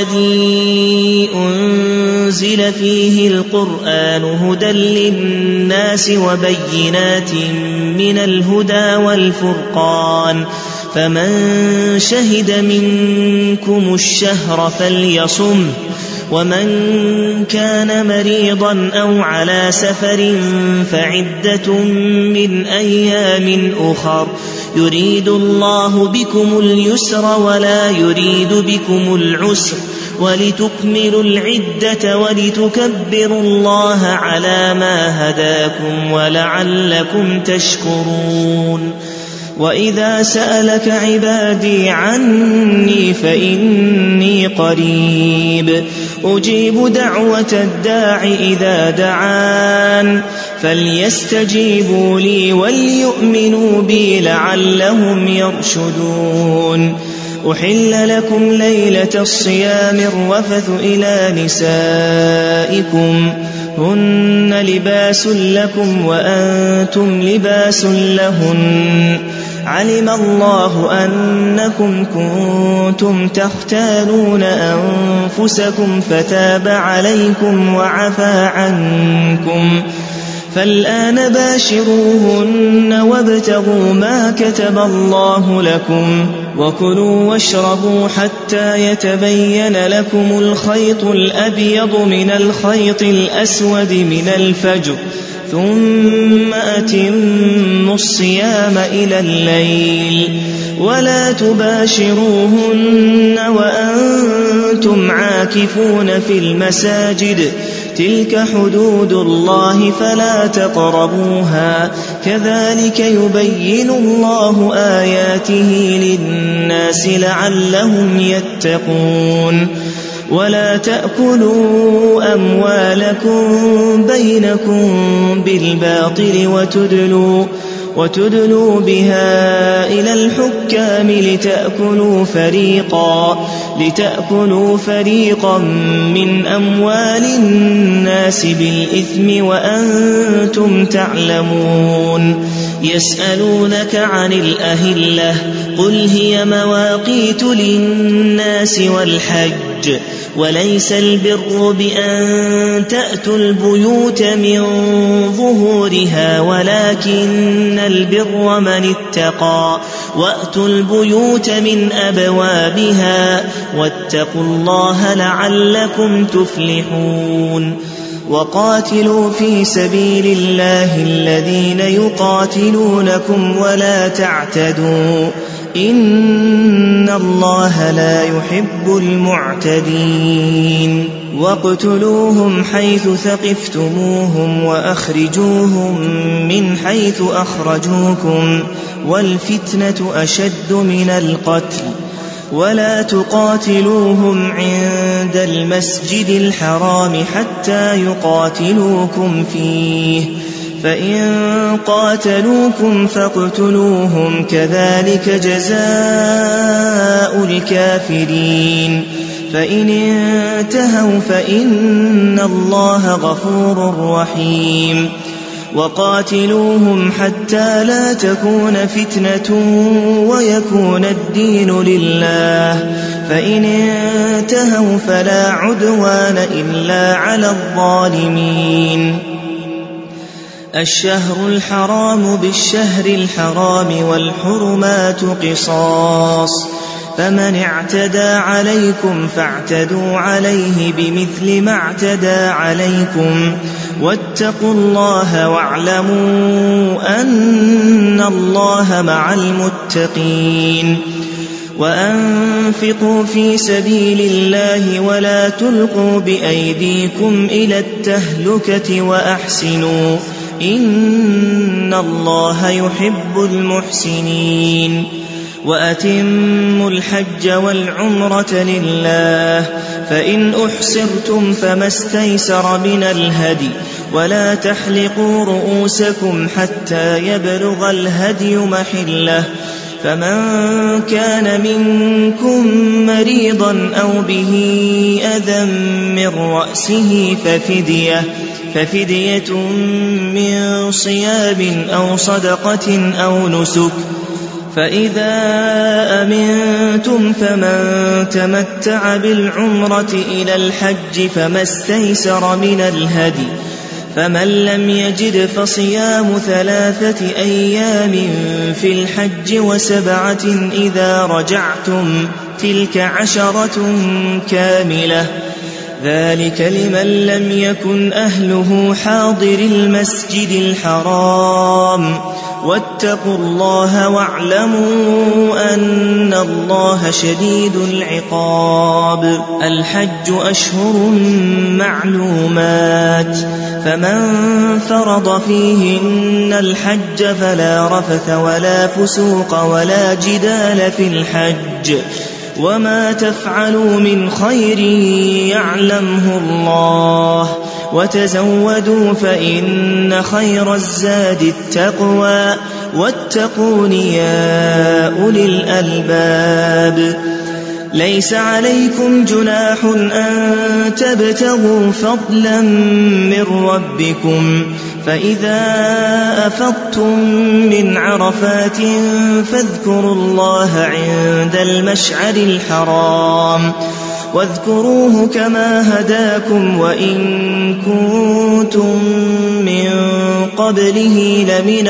A: الذي أنزل فيه القرآن هدى للناس وبينات من الهدى والفرقان، فمن شهد منكم الشهر فليصم، ومن كان مريضا أو على سفر فعدة من أيام أخر، يريد الله بكم اليسر ولا يريد بكم العسر، ولتكملوا العدة ولتكبروا الله على ما هداكم ولعلكم تشكرون. وإذا سألك عبادي عني فإني قريب أجيب دعوة الداع إذا دعان، فليستجيبوا لي وليؤمنوا بي لعلهم يرشدون. أحل لكم ليلة الصيام الرفث إلى نسائكم هن لباس لكم وأنتم لباس لهن، علم الله أنكم كنتم تختانون أنفسكم فتاب عليكم وعفى عنكم، فالآن باشروهن وابتغوا ما كتب الله لكم، وكلوا واشربوا حتى يتبين لكم الخيط الأبيض من الخيط الأسود من الفجر، ثم أتموا الصيام إلى الليل، ولا تباشروهن وأنتم عاكفون في المساجد، تلك حدود الله فلا تقربوها، كذلك يبين الله آياته للناس لعلهم يتقون. ولا تأكلوا أموالكم بينكم بالباطل وتدلوا وتدلوا بها إلى الحكام لتأكلوا فريقا لتأكلوا فريقا من أموال الناس بالإثم وأنتم تعلمون. يسألونك عن الأهلة قل هي مواقيت للناس والحج، وليس البر بأن تأتوا البيوت من ظهورها ولكن البر من اتقى، وأتوا البيوت من أبوابها واتقوا الله لعلكم تفلحون. وقاتلوا في سبيل الله الذين يقاتلونكم ولا تعتدوا إن الله لا يحب المعتدين. واقتلوهم حيث ثقفتموهم وأخرجوهم من حيث أخرجوكم، والفتنة أشد من القتل، ولا تقاتلوهم عند المسجد الحرام حتى يقاتلوكم فيه، فإن قاتلوكم فاقتلوهم، كذلك جزاء الكافرين، فإن انتهوا فإن الله غفور رحيم. وقاتلوهم حتى لا تكون فتنة ويكون الدين لله، فإن انتهوا فلا عدوان إلا على الظالمين. الشهر الحرام بالشهر الحرام والحرمات قصاص، فمن اعتدى عليكم فاعتدوا عليه بمثل ما اعتدى عليكم، واتقوا الله واعلموا أن الله مع المتقين. وأنفقوا في سبيل الله ولا تلقوا بأيديكم إلى التهلكة وأحسنوا إن الله يحب المحسنين. وأتموا الحج والعمرة لله، فإن أحصرتم فما استيسر من الهدي، ولا تحلقوا رؤوسكم حتى يبلغ الهدي محله، فمن كان منكم مريضا أو به أذى من رأسه ففدية, ففدية من صيام أو صدقة أو نسك. فإذا أمنتم فمن تمتع بالعمرة إلى الحج فما استيسر من الهدي، فمن لم يجد فصيام ثلاثة أيام في الحج وسبعة إذا رجعتم تلك عشرة كاملة، ذلك لمن لم يكن أهله حاضر المسجد الحرام. واتقوا الله واعلموا أن الله شديد العقاب. الحج أشهر معلومات، فمن فرض فيهن الحج فلا رفث ولا فسوق ولا جدال في الحج، وما تفعلوا من خير يعلمه الله، وتزودوا فإن خير الزاد التقوى، واتقون يا أولي الألباب. ليس عليكم جناح أن تبتغوا فضلا من ربكم، فإذا أفضتم من عرفات فاذكروا الله عند المشعر الحرام، واذكروه كما هداكم وإن كنتم من قبله لمن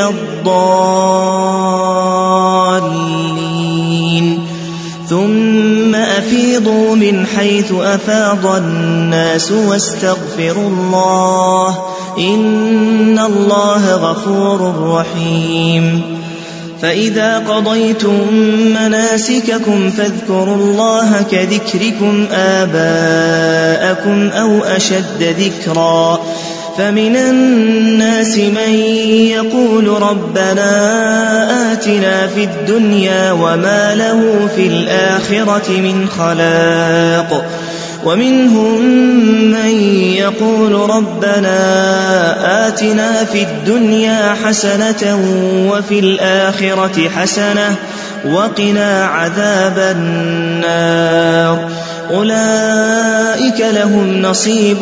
A: الضالين. ثم أفيضوا من حيث أفاض الناس واستغفروا الله، إن الله غفور رحيم. فإذا قضيتم مناسككم فاذكروا الله كذكركم آباءكم أو أشد ذكرا، فمن الناس من يقول ربنا آتنا في الدنيا وما له في الآخرة من خلاق، ومنهم من يقول ربنا آتنا في الدنيا حسنة وفي الآخرة حسنة وقنا عذاب النار. أولئك لهم نصيب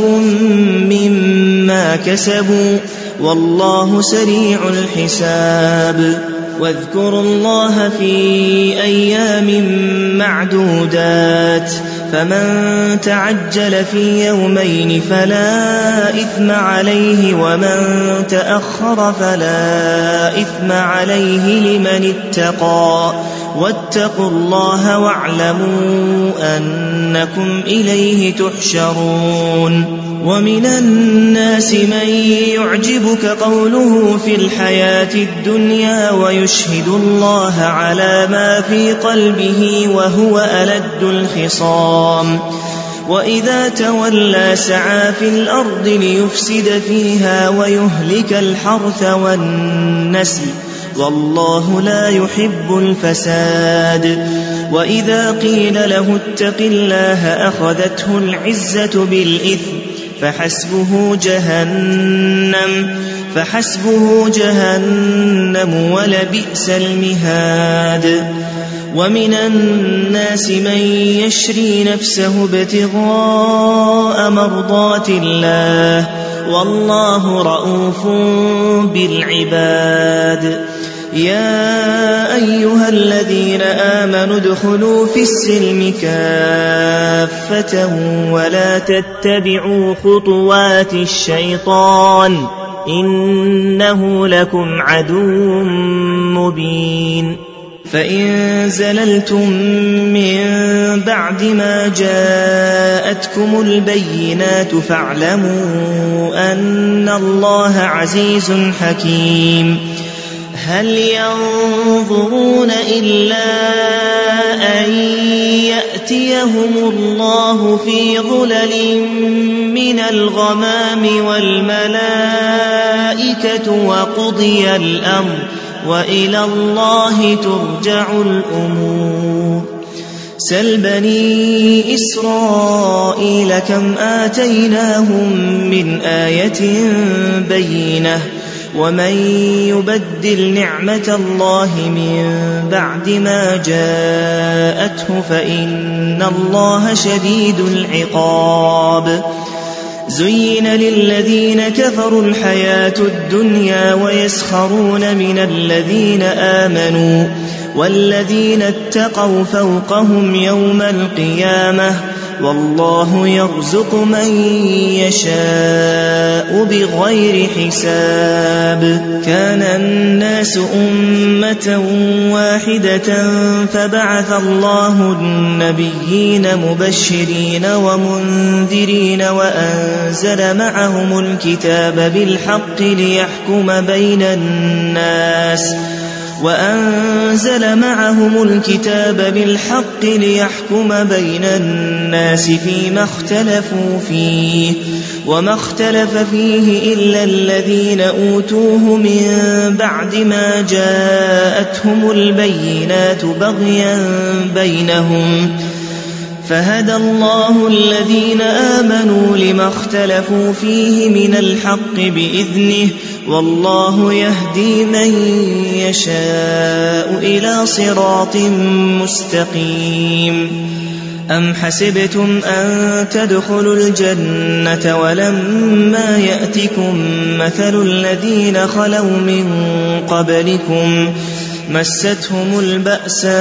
A: مما كسبوا والله سريع الحساب. واذكروا الله في أيام معدودات، فمن تعجل في يومين فلا إثم عليه، ومن تأخر فلا إثم عليه لمن اتقى. واتقوا الله واعلموا أنكم إليه تحشرون. ومن الناس من يعجبك قوله في الحياة الدنيا ويشهد الله على ما في قلبه وهو ألد الخصام، وإذا تولى سعى في الأرض ليفسد فيها ويهلك الحرث والنسل، والله لا يحب الفساد. وإذا قيل له اتق الله أخذته العزة بالإثم فحسبه جهنم فحسبه جهنم ولبئس المهاد. ومن الناس من يشري نفسه ابتغاء مرضات الله والله رؤوف بالعباد. يا أيها الذين آمنوا ادخلوا في السلم كافة ولا تتبعوا خطوات الشيطان إنه لكم عدو مبين. فإن زللتم من بعد ما جاءتكم البينات فاعلموا أن الله عزيز حكيم. هل ينظرون إلا أن يأتيهم الله في ظلل من الغمام والملائكة وقضي الأمر وإلى الله ترجع الأمور. سل بني إسرائيل كم آتيناهم من آية بينة ومن يبدل نعمة الله من بعد ما جاءته فإن الله شديد العقاب. زين للذين كفروا الحياة الدنيا ويسخرون من الذين آمنوا والذين اتقوا فوقهم يوم القيامة والله يرزق من يشاء بغير حساب. كان الناس أمة واحدة فبعث الله النبيين مبشرين ومنذرين وأنزل معهم الكتاب بالحق ليحكم بين الناس وأنزل معهم الكتاب بالحق ليحكم بين الناس فيما اختلفوا فيه وما اختلف فيه إلا الذين أوتوه من بعد ما جاءتهم البينات بغيا بينهم فهدى الله الذين آمنوا لما اختلفوا فيه من الحق بإذنه والله يهدي من يشاء إلى صراط مستقيم. أم حسبتم أن تدخلوا الجنة ولما يأتكم مثل الذين خلوا من قبلكم مستهم البأساء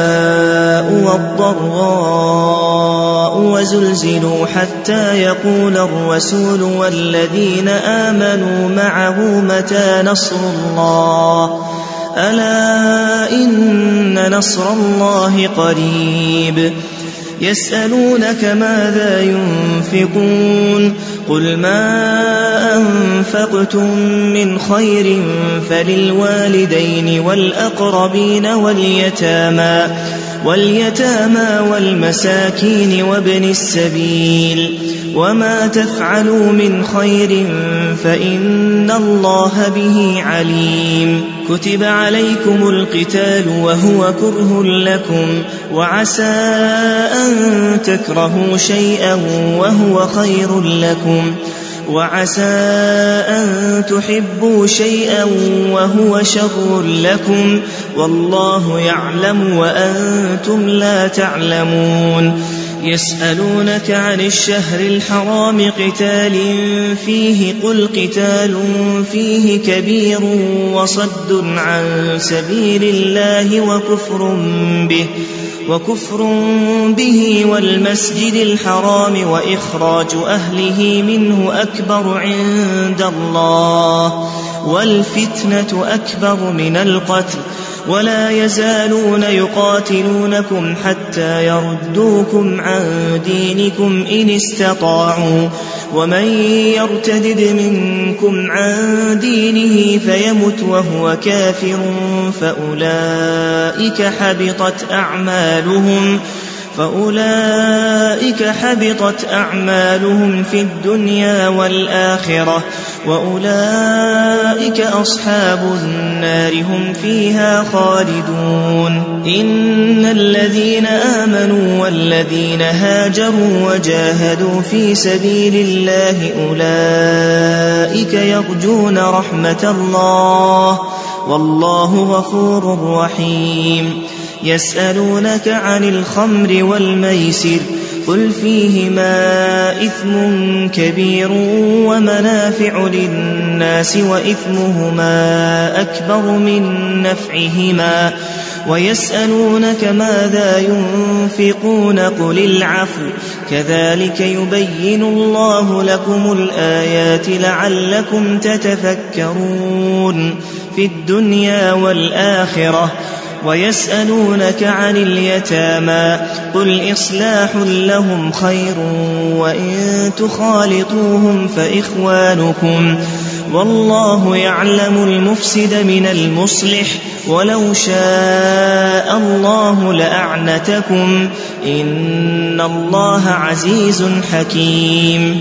A: والضراء وزلزلوا حتى يقول الرسول والذين آمنوا معه متى نصر الله ألا إن نصر الله قريب. يسألونك ماذا ينفقون قل ما أنفقتم من خير فللوالدين والأقربين واليتامى واليتامى والمساكين وابن السبيل وما تفعلوا من خير فإن الله به عليم. كتب عليكم القتال وهو كره لكم وعسى أن تكرهوا شيئا وهو خير لكم وعسى أن تحبوا شيئا وهو شر لكم والله يعلم وأنتم لا تعلمون. يسألونك عن الشهر الحرام قتال فيه قل قتال فيه كبير وصد عن سبيل الله وكفر به وكفر به والمسجد الحرام وإخراج أهله منه أكبر عند الله والفتنة أكبر من القتل ولا يزالون يقاتلونكم حتى يردوكم عن دينكم إن استطاعوا ومن يرتدد منكم عن دينه فيمت وهو كافر فأولئك حبطت أعمالهم فأولئك حبطت أعمالهم في الدنيا والآخرة وأولئك أصحاب النار هم فيها خالدون. إن الذين آمنوا والذين هاجروا وجاهدوا في سبيل الله أولئك يرجون رحمة الله والله غفور رحيم. يسألونك عن الخمر والميسر قل فيهما إثم كبير ومنافع للناس وإثمهما أكبر من نفعهما ويسألونك ماذا ينفقون قل العفو كذلك يبين الله لكم الآيات لعلكم تتفكرون في الدنيا والآخرة. ويسألونك عن اليتامى قل إصلاح لهم خير وإن تخالطوهم فإخوانكم والله يعلم المفسد من المصلح ولو شاء الله لأعنتكم إن الله عزيز حكيم.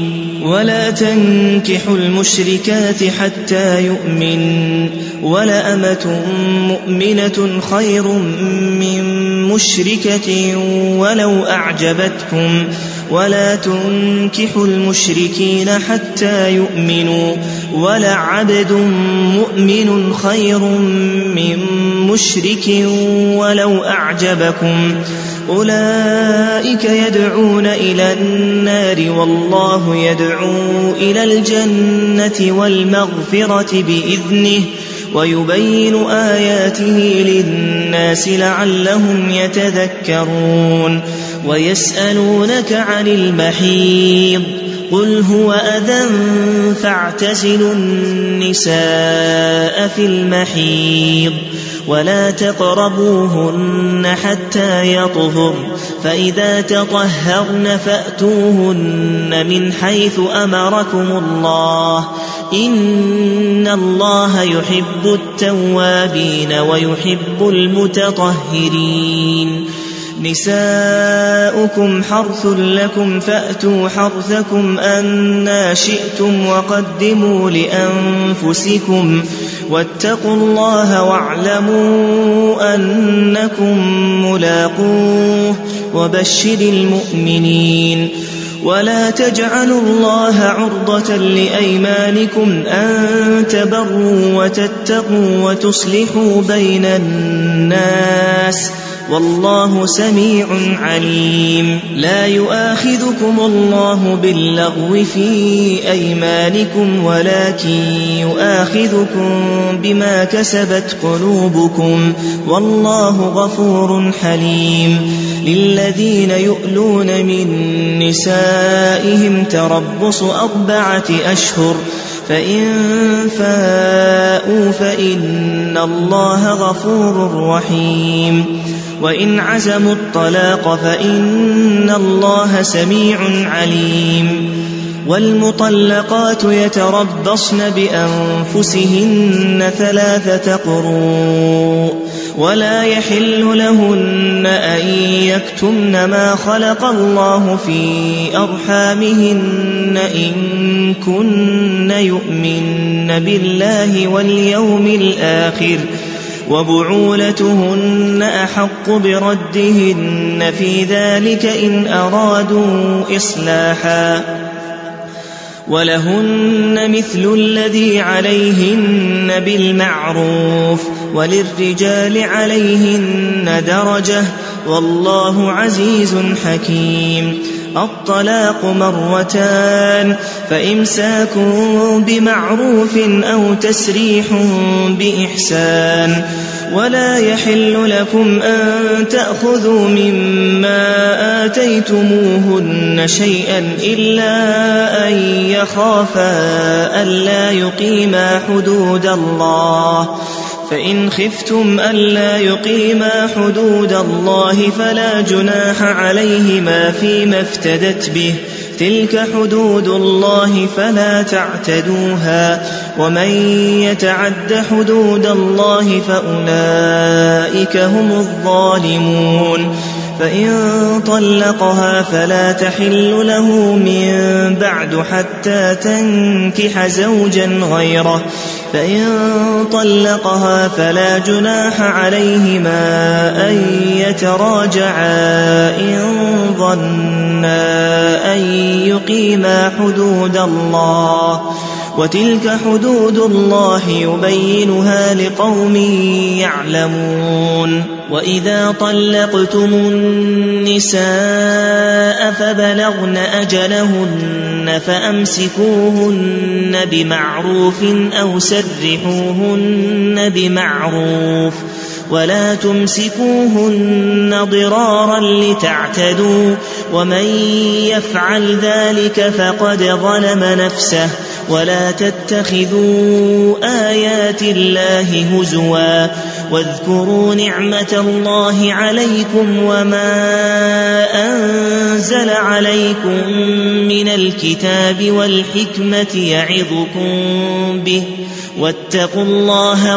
A: ولا تنكحوا المشركات حتى يؤمن ولأمة مؤمنة خير من مشركة ولو أعجبتكم ولا تنكحوا المشركين حتى يؤمنوا ولعبد مؤمن خير من مشرك ولو أعجبكم أولئك يدعون إلى النار والله يدعو إلى الجنة والمغفرة بإذنه ويبين آياته للناس لعلهم يتذكرون ويسألونك عن المحيض قل هو أذى فاعتزلوا النساء في المحيض ولا تقربوهن حتى يطهر فإذا تطهرن فأتوهن من حيث أمركم الله إن الله يحب التوابين ويحب المتطهرين نساؤكم حرث لكم فأتوا حرثكم أنى شئتم وقدموا لأنفسكم واتقوا الله واعلموا أنكم ملاقوه وبشر المؤمنين ولا تجعلوا الله عرضة لأيمانكم أن تبروا وتتقوا وتصلحوا بين الناس والله سميع عليم لا يؤاخذكم الله باللغو في أيمانكم ولكن يؤاخذكم بما كسبت قلوبكم والله غفور حليم للذين يؤلون من نسائهم تربص أربعة أشهر فإن فاءوا فإن الله غفور رحيم وإن عزموا الطلاق فإن الله سميع عليم والمطلقات يتربصن بأنفسهن ثلاثة قروء ولا يحل لهن أن يكتمن ما خلق الله في أرحامهن إن كن يؤمن بالله واليوم الآخر وبعولتهن أحق بردهن في ذلك إن أرادوا إصلاحا ولهن مثل الذي عليهن بالمعروف وللرجال عليهن درجة والله عزيز حكيم الطلاق مرتان فإمساك بمعروف أو تسريح بإحسان ولا يحل لكم أن تأخذوا مما آتيتموهن شيئا إلا أن يخافا ألا يقيما حدود الله فإن خفتم ألا يقيما حدود الله فلا جناح عليهما فيما افتدت به تلك حدود الله فلا تعتدوها ومن يتعد حدود الله فأولئك هم الظالمون فإن طلقها فلا تحل له من بعد حتى تنكح زوجا غيره فإن طلقها فلا جناح عليهما أن يتراجعا إن ظنا أن يقيما حدود الله وتلك حدود الله يبينها لقوم يعلمون وإذا طلقتم النساء فبلغن أجلهن فأمسكوهن بمعروف أو سرحوهن بمعروف ولا تمسكوهن ضرارا لتعتدوا ومن يفعل ذلك فقد ظلم نفسه ولا تتخذوا آيات الله هزوا واذكروا نعمة الله عليكم وما أنزل عليكم من الكتاب والحكمة يعظكم به واتقوا الله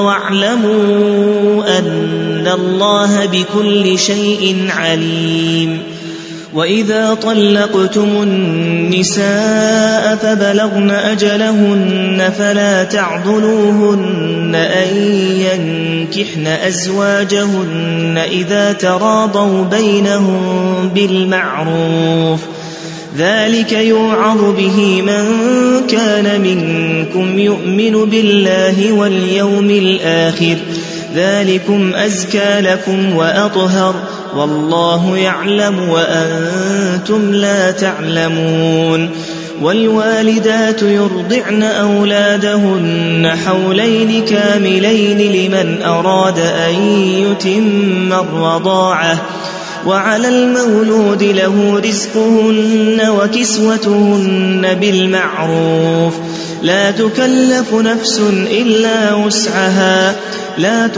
A: واعلموا أن الله بكل شيء عليم وإذا طلقتم النساء فبلغن أجلهن فلا تعضلوهن أن ينكحن أزواجهن إذا تراضوا بينهم بالمعروف ذلك يوعظ به من كان منكم يؤمن بالله واليوم الآخر ذلكم أزكى لكم وأطهر والله يعلم وأنتم لا تعلمون والوالدات يرضعن أولادهن حولين كاملين لمن أراد أن يتم الرضاعة وعلى المولود له رزقهن وكسوتهن بالمعروف لا تكلف نفس إلا وسعها لا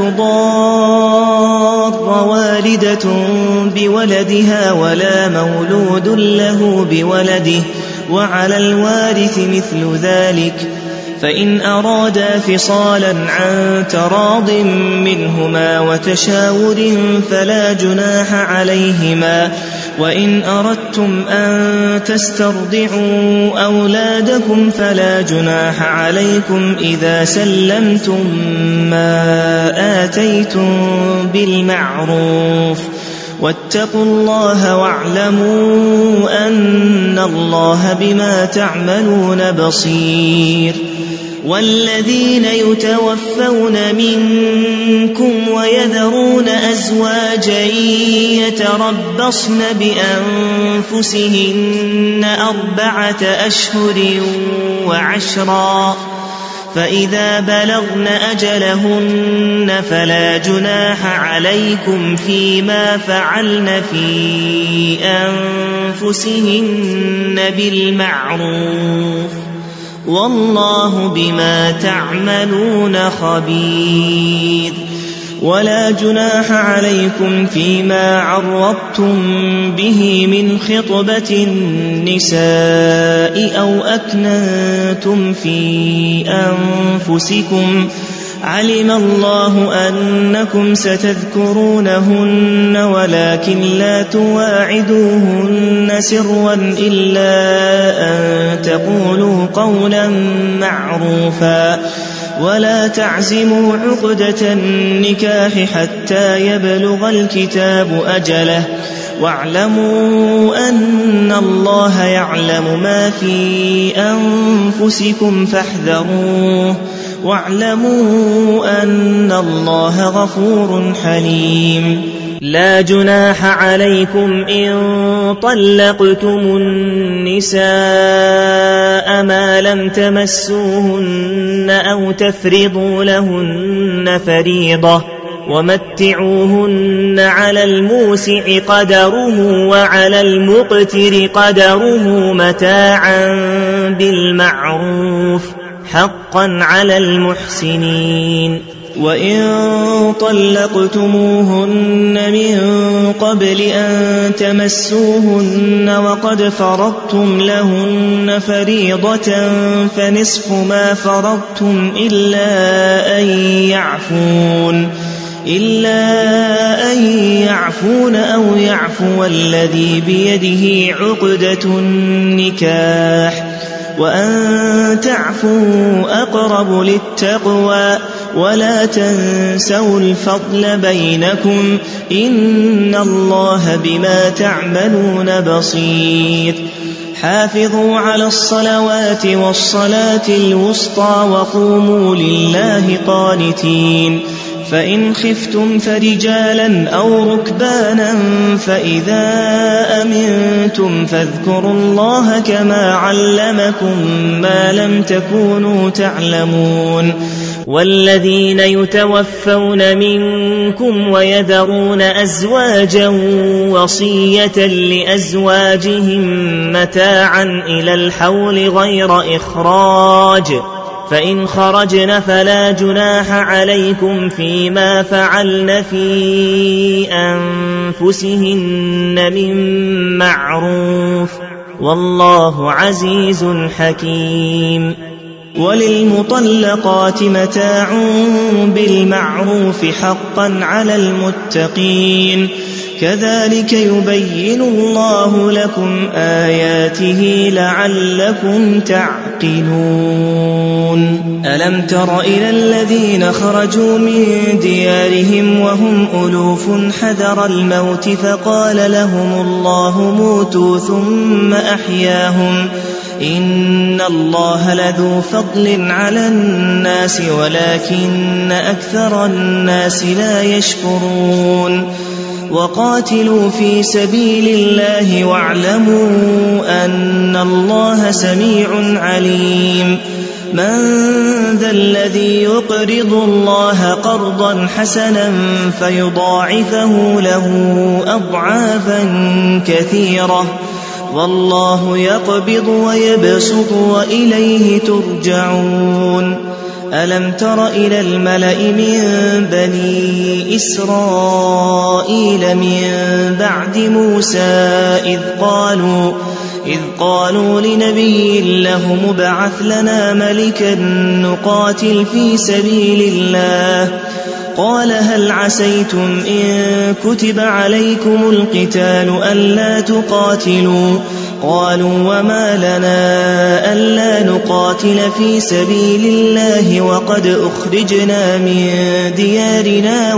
A: تضار والدة بولدها ولا مولود له بولده وعلى الوارث مثل ذلك فإن أرادا فصالا عن تراض منهما وتشاور فلا جناح عليهما وإن أردتم أن تسترضعوا أولادكم فلا جناح عليكم إذا سلمتم ما آتيتم بالمعروف واتقوا الله واعلموا أن الله بما تعملون بصير والذين يتوفون منكم ويذرون أزواجا يتربصن بأنفسهن أربعة أشهر وعشرا فإذا بلغن أجلهن فلا جناح عليكم فيما فعلن في أنفسهن بالمعروف والله بما تعملون خبير ولا جناح عليكم فيما عرضتم به من خطبة النساء أو أكننتم في أنفسكم علم الله أنكم ستذكرونهن ولكن لا تواعدوهن سرا إلا أن تقولوا قولا معروفا ولا تعزموا عقدة النكاح حتى يبلغ الكتاب أجله واعلموا أن الله يعلم ما في أنفسكم فاحذروه واعلموا أن الله غفور حليم لا جناح عليكم إن طلقتم النساء ما لم تمسوهن أو تفرضوا لهن فريضة ومتعوهن على الموسع قدره وعلى المقتر قدره متاعا بالمعروف حقا على المحسنين وإن طلقتموهن من قبل أن تمسوهن وقد فرضتم لهن فريضة فنصف ما فرضتم إلا أن يعفون إلا أن يعفون أو يعفو الذي بيده عقدة النكاح وأن تعفوا أقرب للتقوى ولا تنسوا الفضل بينكم إن الله بما تعملون بصير حافظوا على الصلوات والصلاة الوسطى وقوموا لله قانتين فإن خفتم فرجالا أو ركبانا فإذا أمنتم فاذكروا الله كما علمكم ما لم تكونوا تعلمون والذين يتوفون منكم ويذرون أزواجا وصية لأزواجهم متاعا إلى الحول غير إخراج فإن خرجن فلا جناح عليكم فيما فعلن في أنفسهن من معروف والله عزيز حكيم وللمطلقات متاع بالمعروف حقا على المتقين كذلك يبين الله لكم آياته لعلكم تعقلون ألم تر إلى الذين خرجوا من ديارهم وهم ألوف حذر الموت فقال لهم الله موتوا ثم أحياهم إن الله لذو فضل على الناس ولكن أكثر الناس لا يشكرون وقاتلوا في سبيل الله واعلموا أن الله سميع عليم من ذا الذي يقرض الله قرضا حسنا فيضاعفه له أضعافا كثيرة والله يقبض ويبسط وإليه ترجعون ألم تر إلى الملأ من بني إسرائيل من بعد موسى إذ قالوا إذ قالوا لنبي له ابعث لنا ملكا نقاتل في سبيل الله قال هل عسيتم إن كتب عليكم القتال ألا تقاتلوا قالوا وما لنا ألا نقاتل في سبيل الله وقد أخرجنا من ديارنا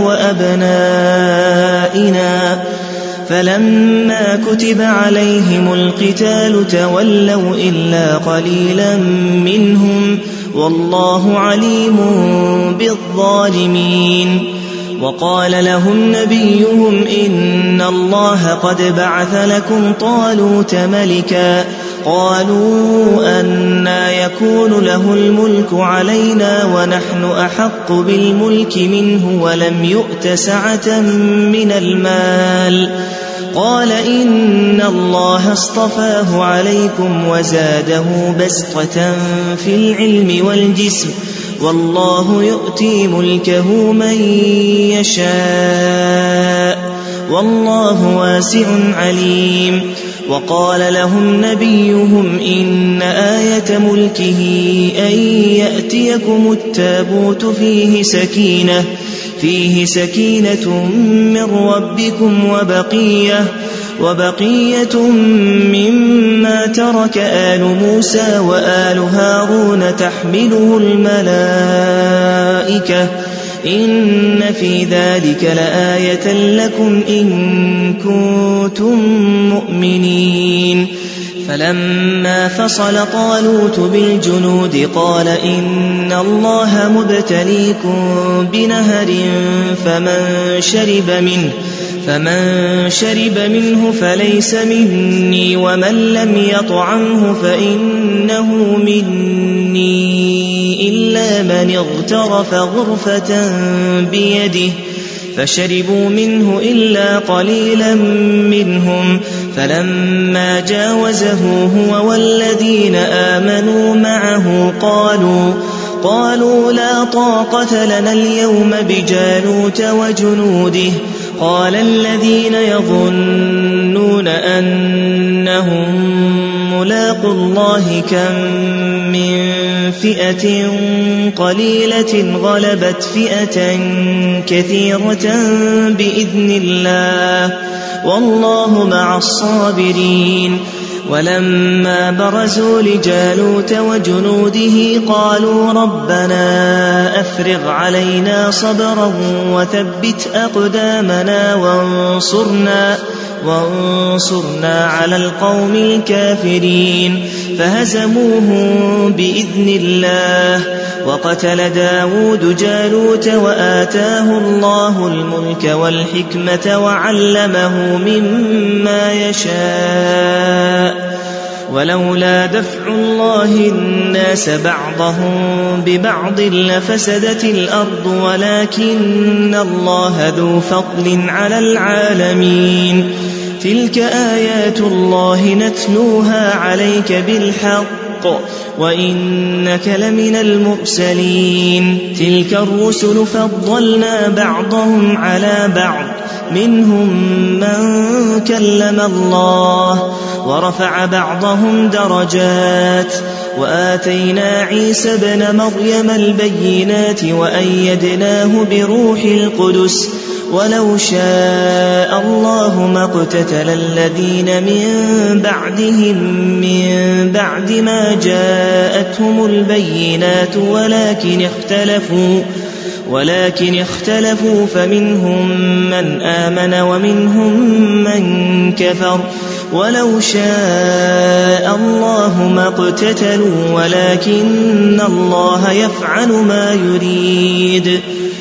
A: وأبنائنا فلما كتب عليهم القتال تولوا إلا قليلا منهم والله عليم بالظالمين وقال لهم نبيهم إن الله قد بعث لكم طالوت ملكا قالوا أنى يكون له الملك علينا ونحن أحق بالملك منه ولم يؤت سعة من المال قال إن الله اصطفاه عليكم وزاده بسطة في العلم والجسم والله يؤتي ملكه من يشاء والله واسع عليم وقال لهم نبيهم إن آية ملكه أن يأتيكم التابوت فيه سكينة فيه سكينة من ربكم وبقية وبقية مما ترك آل موسى وآل هارون تحمله الملائكة إن في ذلك لآية لكم إن كنتم مؤمنين فلما فصل طالوت بالجنود قال إن الله مبتليكم بنهر فمن شرب منه فمن شرب منه فليس مني ومن لم يطعمه فإنه مني إلا من اغترف غرفة بيده فشربوا منه إلا قليلا منهم فلما جاوزه هو والذين آمنوا معه قالوا قالوا لا طاقة لنا اليوم بجالوت وجنوده قال الذين يظنون أنهم ملاقوا الله كم من فئة قليلة غلبت فئة كثيرة بإذن الله والله مع الصابرين ولما برزوا لجالوت وجنوده قالوا ربنا أفرغ علينا صبرا وثبت أقدامنا وانصرنا وانصرنا على القوم الكافرين فهزموهم بإذن الله وقتل داود جالوت وآتاه الله الملك والحكمة وعلمه مما يشاء ولولا دفع الله الناس بعضهم ببعض لفسدت الأرض ولكن الله ذو فضل على العالمين تلك آيات الله نتلوها عليك بالحق وإنك لمن المرسلين تلك الرسل فضلنا بعضهم على بعض منهم من كلم الله ورفع بعضهم درجات وآتينا عيسى ابن مريم البينات وأيدناه بروح القدس ولو شاء الله ما اقتتل الذين من بعدهم من بعد ما جاءتهم البينات ولكن اختلفوا ولكن اختلفوا فمنهم من آمن ومنهم من كفر ولو شاء الله ما اقتتلوا ولكن الله يفعل ما يريد.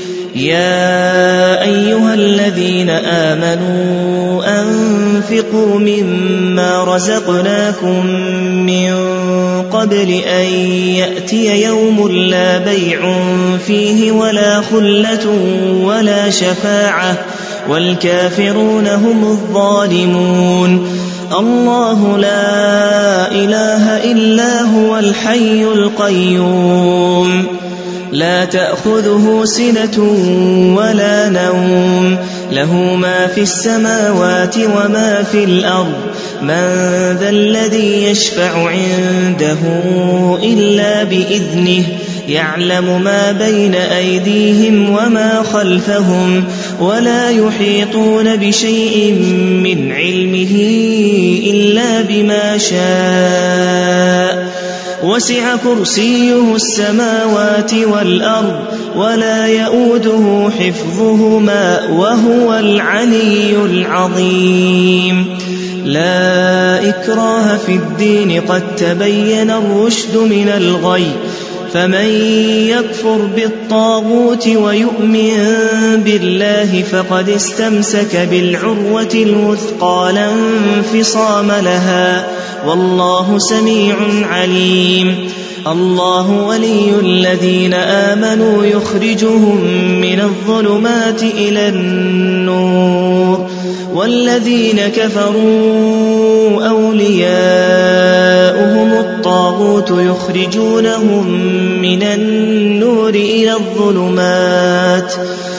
A: يا أيها الذين آمنوا أنفقوا مما رزقناكم من قبل أن يأتي يوم لا بيع فيه ولا خلة ولا شفاعة والكافرون هم الظالمون. الله لا إله إلا هو الحي القيوم لا تأخذه سنة ولا نوم له ما في السماوات وما في الأرض من ذا الذي يشفع عنده إلا بإذنه يعلم ما بين أيديهم وما خلفهم ولا يحيطون بشيء من علمه إلا بما شاء وسع كرسيه السماوات والأرض ولا يؤوده حفظهما وهو العلي العظيم. لا إكراه في الدين قد تبين الرشد من الغي فمن يكفر بالطاغوت ويؤمن بالله فقد استمسك بالعروة الوثقى لا انفصام لها والله سميع عليم. الله ولي الذين آمنوا يخرجهم من الظلمات إلى النور والذين كفروا أولياؤهم الطاغوت يخرجونهم من النور إلى الظلمات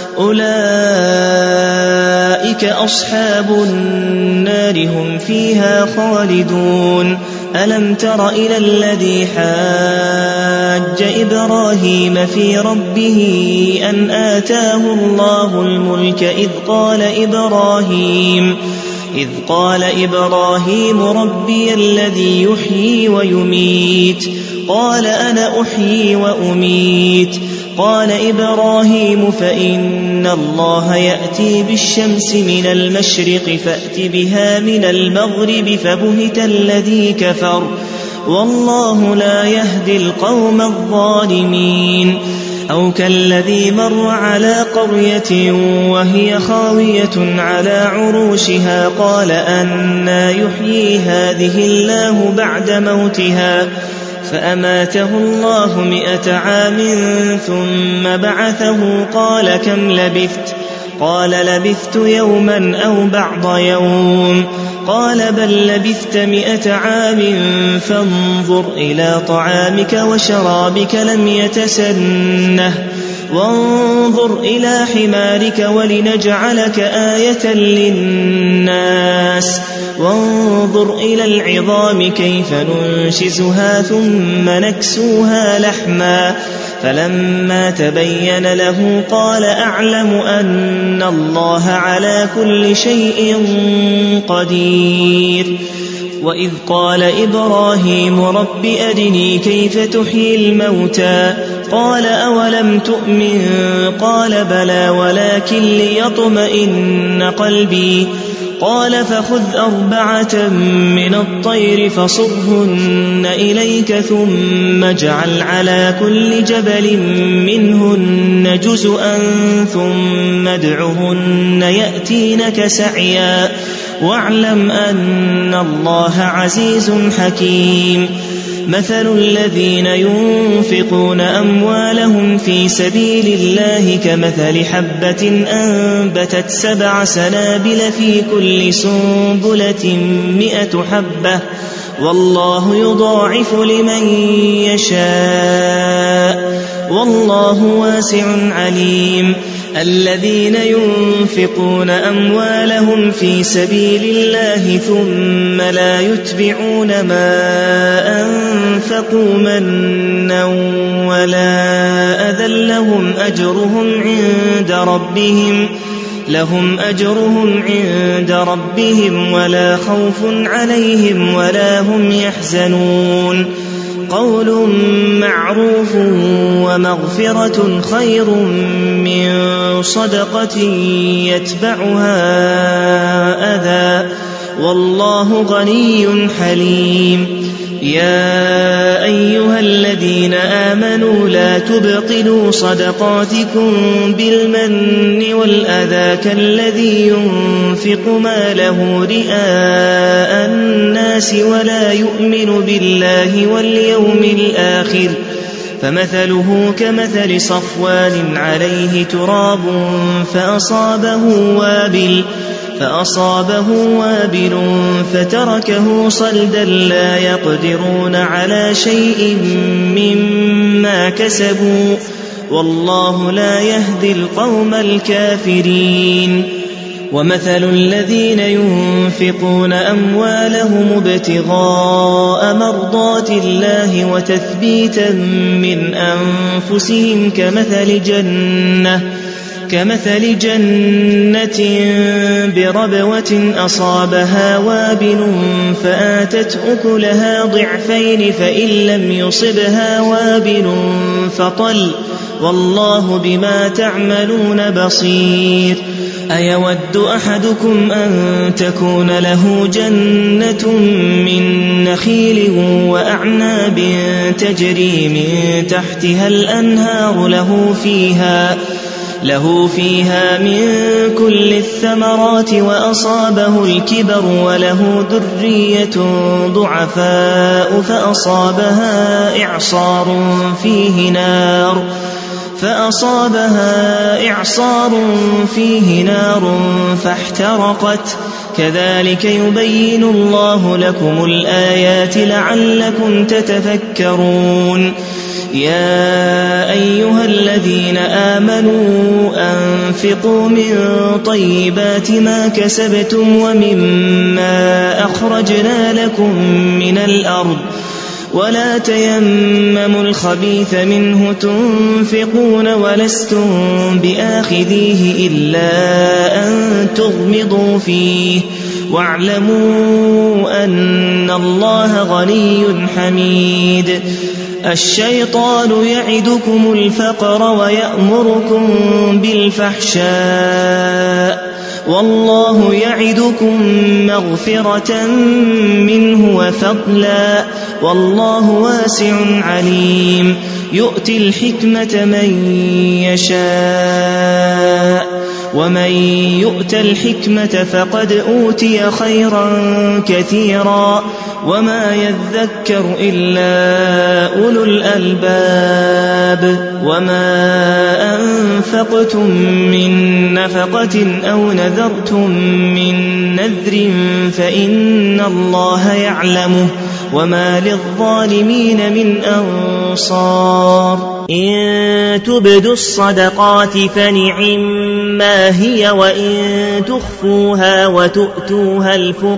A: أولئك أصحاب النار هم فيها خالدون. ألم تر إلى الذي حاج إبراهيم في ربه أن آتاه الله الملك إذ قال إبراهيم إذ قال إبراهيم ربي الذي يحيي ويميت قال أنا أحيي وأميت قال إبراهيم فإن الله يأتي بالشمس من المشرق فأت بها من المغرب فبهت الذي كفر والله لا يهدي القوم الظالمين. أو كالذي مر على قرية وهي خاوية على عروشها قال أنى يحيي هذه الله بعد موتها فأماته الله مئة عام ثم بعثه قال كم لبثت قال لبثت يوما أو بعض يوم قال بل لبثت مئة عام فانظر إلى طعامك وشرابك لم يتسنه وانظر إلى حمارك ولنجعلك آية للناس وانظر إلى العظام كيف ننشزها ثم نكسوها لحما فلما تبين له قال أعلم أن الله على كل شيء قدير. وإذ قال إبراهيم رب أرني كيف تحيي الموتى قال أولم تؤمن قال بلى ولكن ليطمئن قلبي قال فخذ أربعة من الطير فصرهن إليك ثم اجعل على كل جبل منهن جزءا ثم ادعهن يأتينك سعيا واعلم أن الله عزيز حكيم. مثل الذين ينفقون أموالهم في سبيل الله كمثل حبة أنبتت سبع سنابل في كل سنبلة مئة حبة والله يضاعف لمن يشاء والله واسع عليم. الذين ينفقون أموالهم في سبيل الله ثم لا يتبعون ما أنفقوا منا ولا أذى لهم أجرهم عند ربهم لهم أجرهم عند ربهم ولا خوف عليهم ولا هم يحزنون قول معروف ومغفرة خير من صدقة يتبعها أذى والله غني حليم يا أيها الذين آمنوا لا تبطلوا صدقاتكم بالمن والأذى كالذي ينفق ماله رئاء الناس ولا يؤمن بالله واليوم الآخر فمثله كمثل صفوان عليه تراب فأصابه وابل فأصابه وابل فتركه صلدا لا يقدرون على شيء مما كسبوا والله لا يهدي القوم الكافرين ومثل الذين ينفقون أموالهم ابتغاء مرضات الله وتثبيتا من أنفسهم كمثل جنة كمثل جنة بربوة أصابها وابل فآتت أكلها ضعفين فإن لم يصبها وابل فطل والله بما تعملون بصير أيود أحدكم أن تكون له جنة من نخيل وأعناب تجري من تحتها الأنهار له فيها له فيها من كل الثمرات وأصابه الكبر وله ذرية ضعفاء فأصابها إعصار فيه نار فأصابها إعصار فيه نار فاحترقت كذلك يبين الله لكم الآيات لعلكم تتفكرون يا أيها الذين آمنوا أنفقوا من طيبات ما كسبتم ومما أخرجنا لكم من الأرض ولا تيمموا الخبيث منه تنفقون ولستم بآخذيه إلا أن تغمضوا فيه واعلموا أن الله غني حميد الشيطان يعدكم الفقر ويأمركم بالفحشاء والله يعدكم مغفرة منه وفضلا والله واسع عليم يؤتي الحكمة من يشاء ومن يؤت الحكمة فقد أوتي خيرا كثيرا وما يذكر إلا أولو الألباب وما أنفقتم من نفقة أو نذرتم من نذر فإن الله يعلمه وما للظالمين من أنصار إن تبدوا الصدقات فنعما هي وإن تخفوها وتؤتوها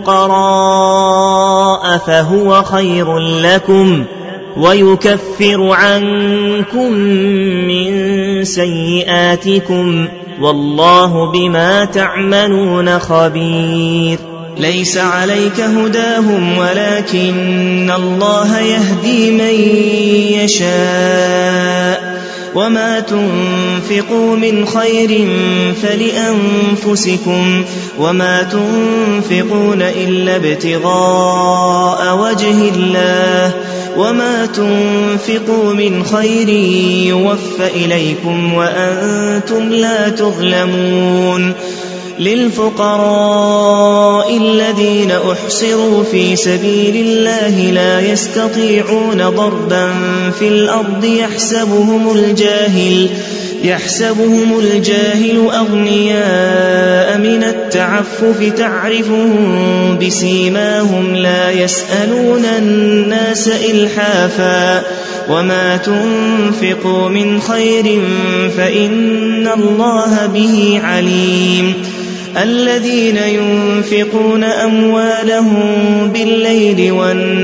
A: الفقراء فهو خير لكم ويكفر عنكم من سيئاتكم والله بما تعملون خبير ليس عليك هداهم ولكن الله يهدي من يشاء وما تنفقوا من خير فلأنفسكم وما تنفقون إلا ابتغاء وجه الله وما تنفقوا من خير يوفى إليكم وأنتم لا تظلمون للفقراء الذين أحصروا في سبيل الله لا يستطيعون ضربا في الأرض يحسبهم الجاهل يحسبهم الجاهل أغنياء من التعفف تعرفهم بسيماهم لا يسألون الناس إلحافا وما تنفقوا من خير فإن الله به عليم الذين ينفقون أموالهم بالليل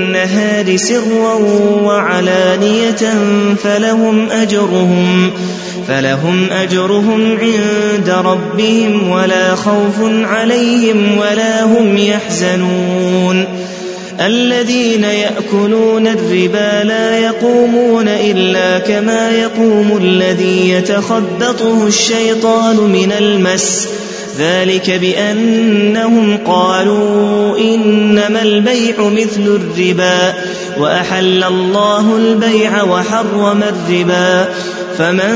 A: والنهار سرا وعلانية فلهم أجرهم فلهم أجرهم عند ربهم ولا خوف عليهم ولا هم يحزنون الذين يأكلون الربا لا يقومون إلا كما يقوم الذي يتخبطه الشيطان من المس ذلك بأنهم قالوا إنما البيع مثل الربا وأحل الله البيع وحرم الربا فمن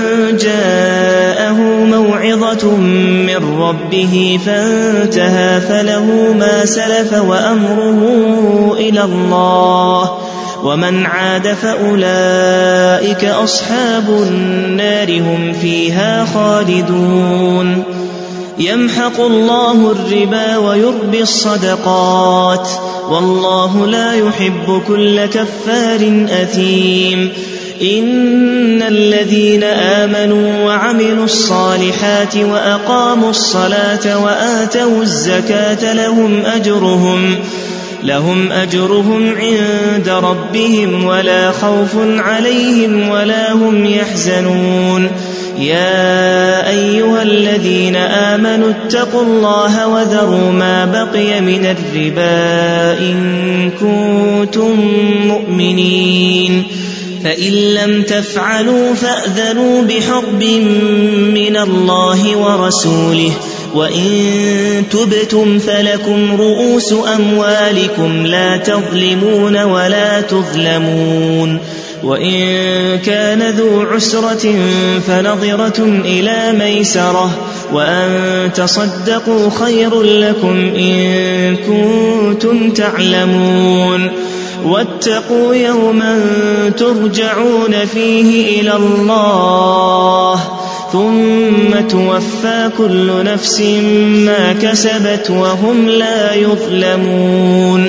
A: جاءه موعظة من ربه فانتهى فله ما سلف وأمره إلى الله ومن عاد فأولئك أصحاب النار هم فيها خالدون يمحق الله الربا ويربي الصدقات والله لا يحب كل كفار أثيم إن الذين آمنوا وعملوا الصالحات وأقاموا الصلاة وآتوا الزكاة لهم أجرهم لهم أجرهم عند ربهم ولا خوف عليهم ولا هم يحزنون يا أيها الذين آمنوا اتقوا الله وذروا ما بقي من الربا إن كنتم مؤمنين فإن لم تفعلوا فأذنوا بحرب من الله ورسوله وإن تبتم فلكم رؤوس أموالكم لا تظلمون ولا تظلمون وإن كان ذو عسرة فنظرة إلى ميسرة وأن تصدقوا خير لكم إن كنتم تعلمون واتقوا يوما ترجعون فيه إلى الله ثم توفى كل نفس ما كسبت وهم لا يظلمون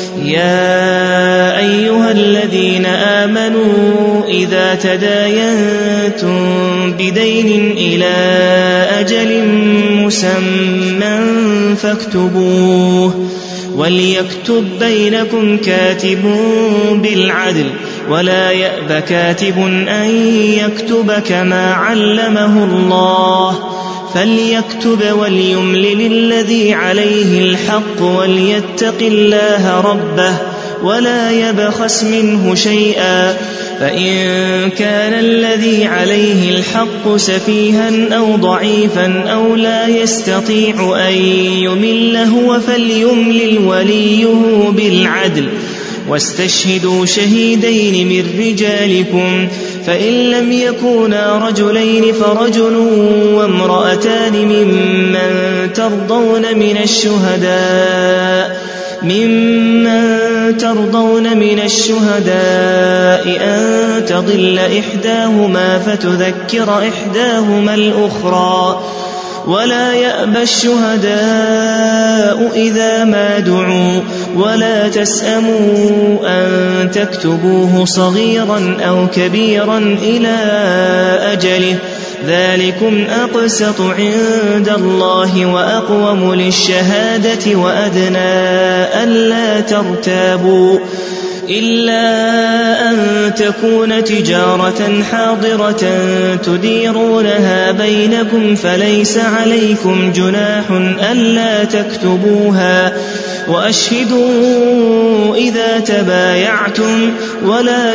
A: يا أيها الذين آمنوا إذا تداينتم بدين إلى أجل مسمى فاكتبوه وليكتب بينكم كاتب بالعدل ولا يأب كاتب أن يكتب كما علمه الله فليكتب وليملل الذي عليه الحق وليتق الله ربه ولا يبخس منه شيئا فإن كان الذي عليه الحق سفيها أو ضعيفا أو لا يستطيع أن يمل هو فليملل وليه بالعدل واستشهدوا شهيدين من رجالكم فإن لم يكونا رجلين فرجل وامرأتان ممن ترضون من الشهداء ممن ترضون من الشهداء أن تضل إحداهما فتذكر إحداهما الأخرى ولا يأبى الشهداء إذا ما دعوا ولا تسأموا أن تكتبوه صغيرا أو كبيرا إلى أجله ذلكم أقسط عند الله وأقوم للشهادة وأدنى ألا ترتابوا إلا أن تكون تجارة حاضرة تديرونها بينكم فليس عليكم جناح ألا تكتبوها وأشهدوا إذا تبايعتم ولا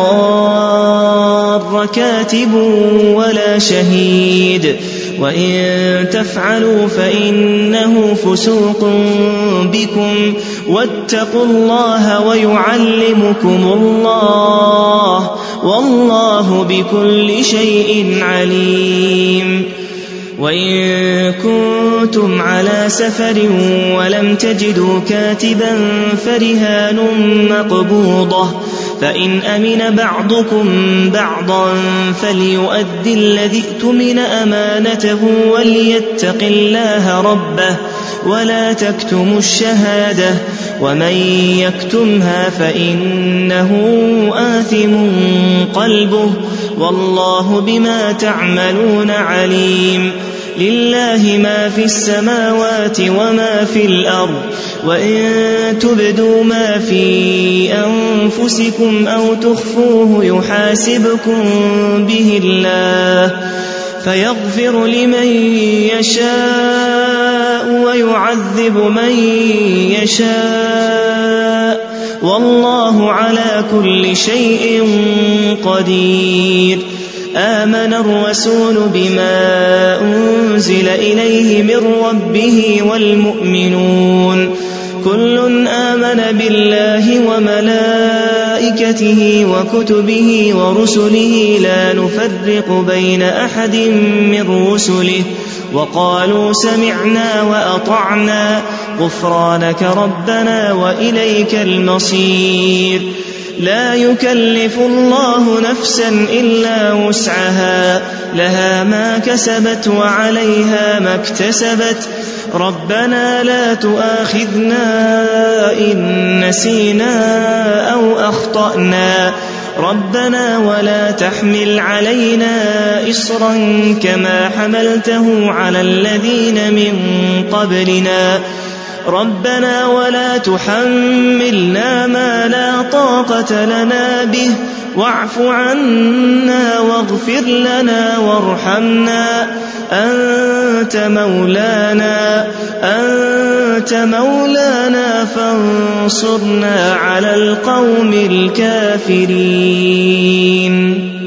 A: يضار كاتب ولا شهيد وإن تفعلوا فإنه فسوق بكم واتقوا الله ويعلمكم الله والله بكل شيء عليم وإن كنتم على سفر ولم تجدوا كاتبا فرهان مقبوضة فإن أمن بعضكم بعضا فليؤد الذي اؤتمن أمانته وليتق الله ربه ولا تكتموا الشهادة ومن يكتمها فإنه آثم قلبه والله بما تعملون عليم لله ما في السماوات وما في الأرض وإن تبدوا ما في أنفسكم أو تخفوه يحاسبكم به الله فيغفر لمن يشاء ويعذب من يشاء والله على كل شيء قدير. آمن الرسول بما أنزل إليه من ربه والمؤمنون كل آمن بالله وملائكته وكتبه ورسله لا نفرق بين أحد من رسله وقالوا سمعنا وأطعنا غفرانك ربنا وإليك المصير. لا يكلف الله نفسا إلا وسعها لها ما كسبت وعليها ما اكتسبت ربنا لا تؤاخذنا إن نسينا أو أخطأنا ربنا ولا تحمل علينا إصرا كما حملته على الذين من قبلنا ربنا ولا تحملنا ما لا طاقة لنا به واعف عنا واغفر لنا وارحمنا أنت مولانا أنت مولانا فانصرنا على القوم الكافرين.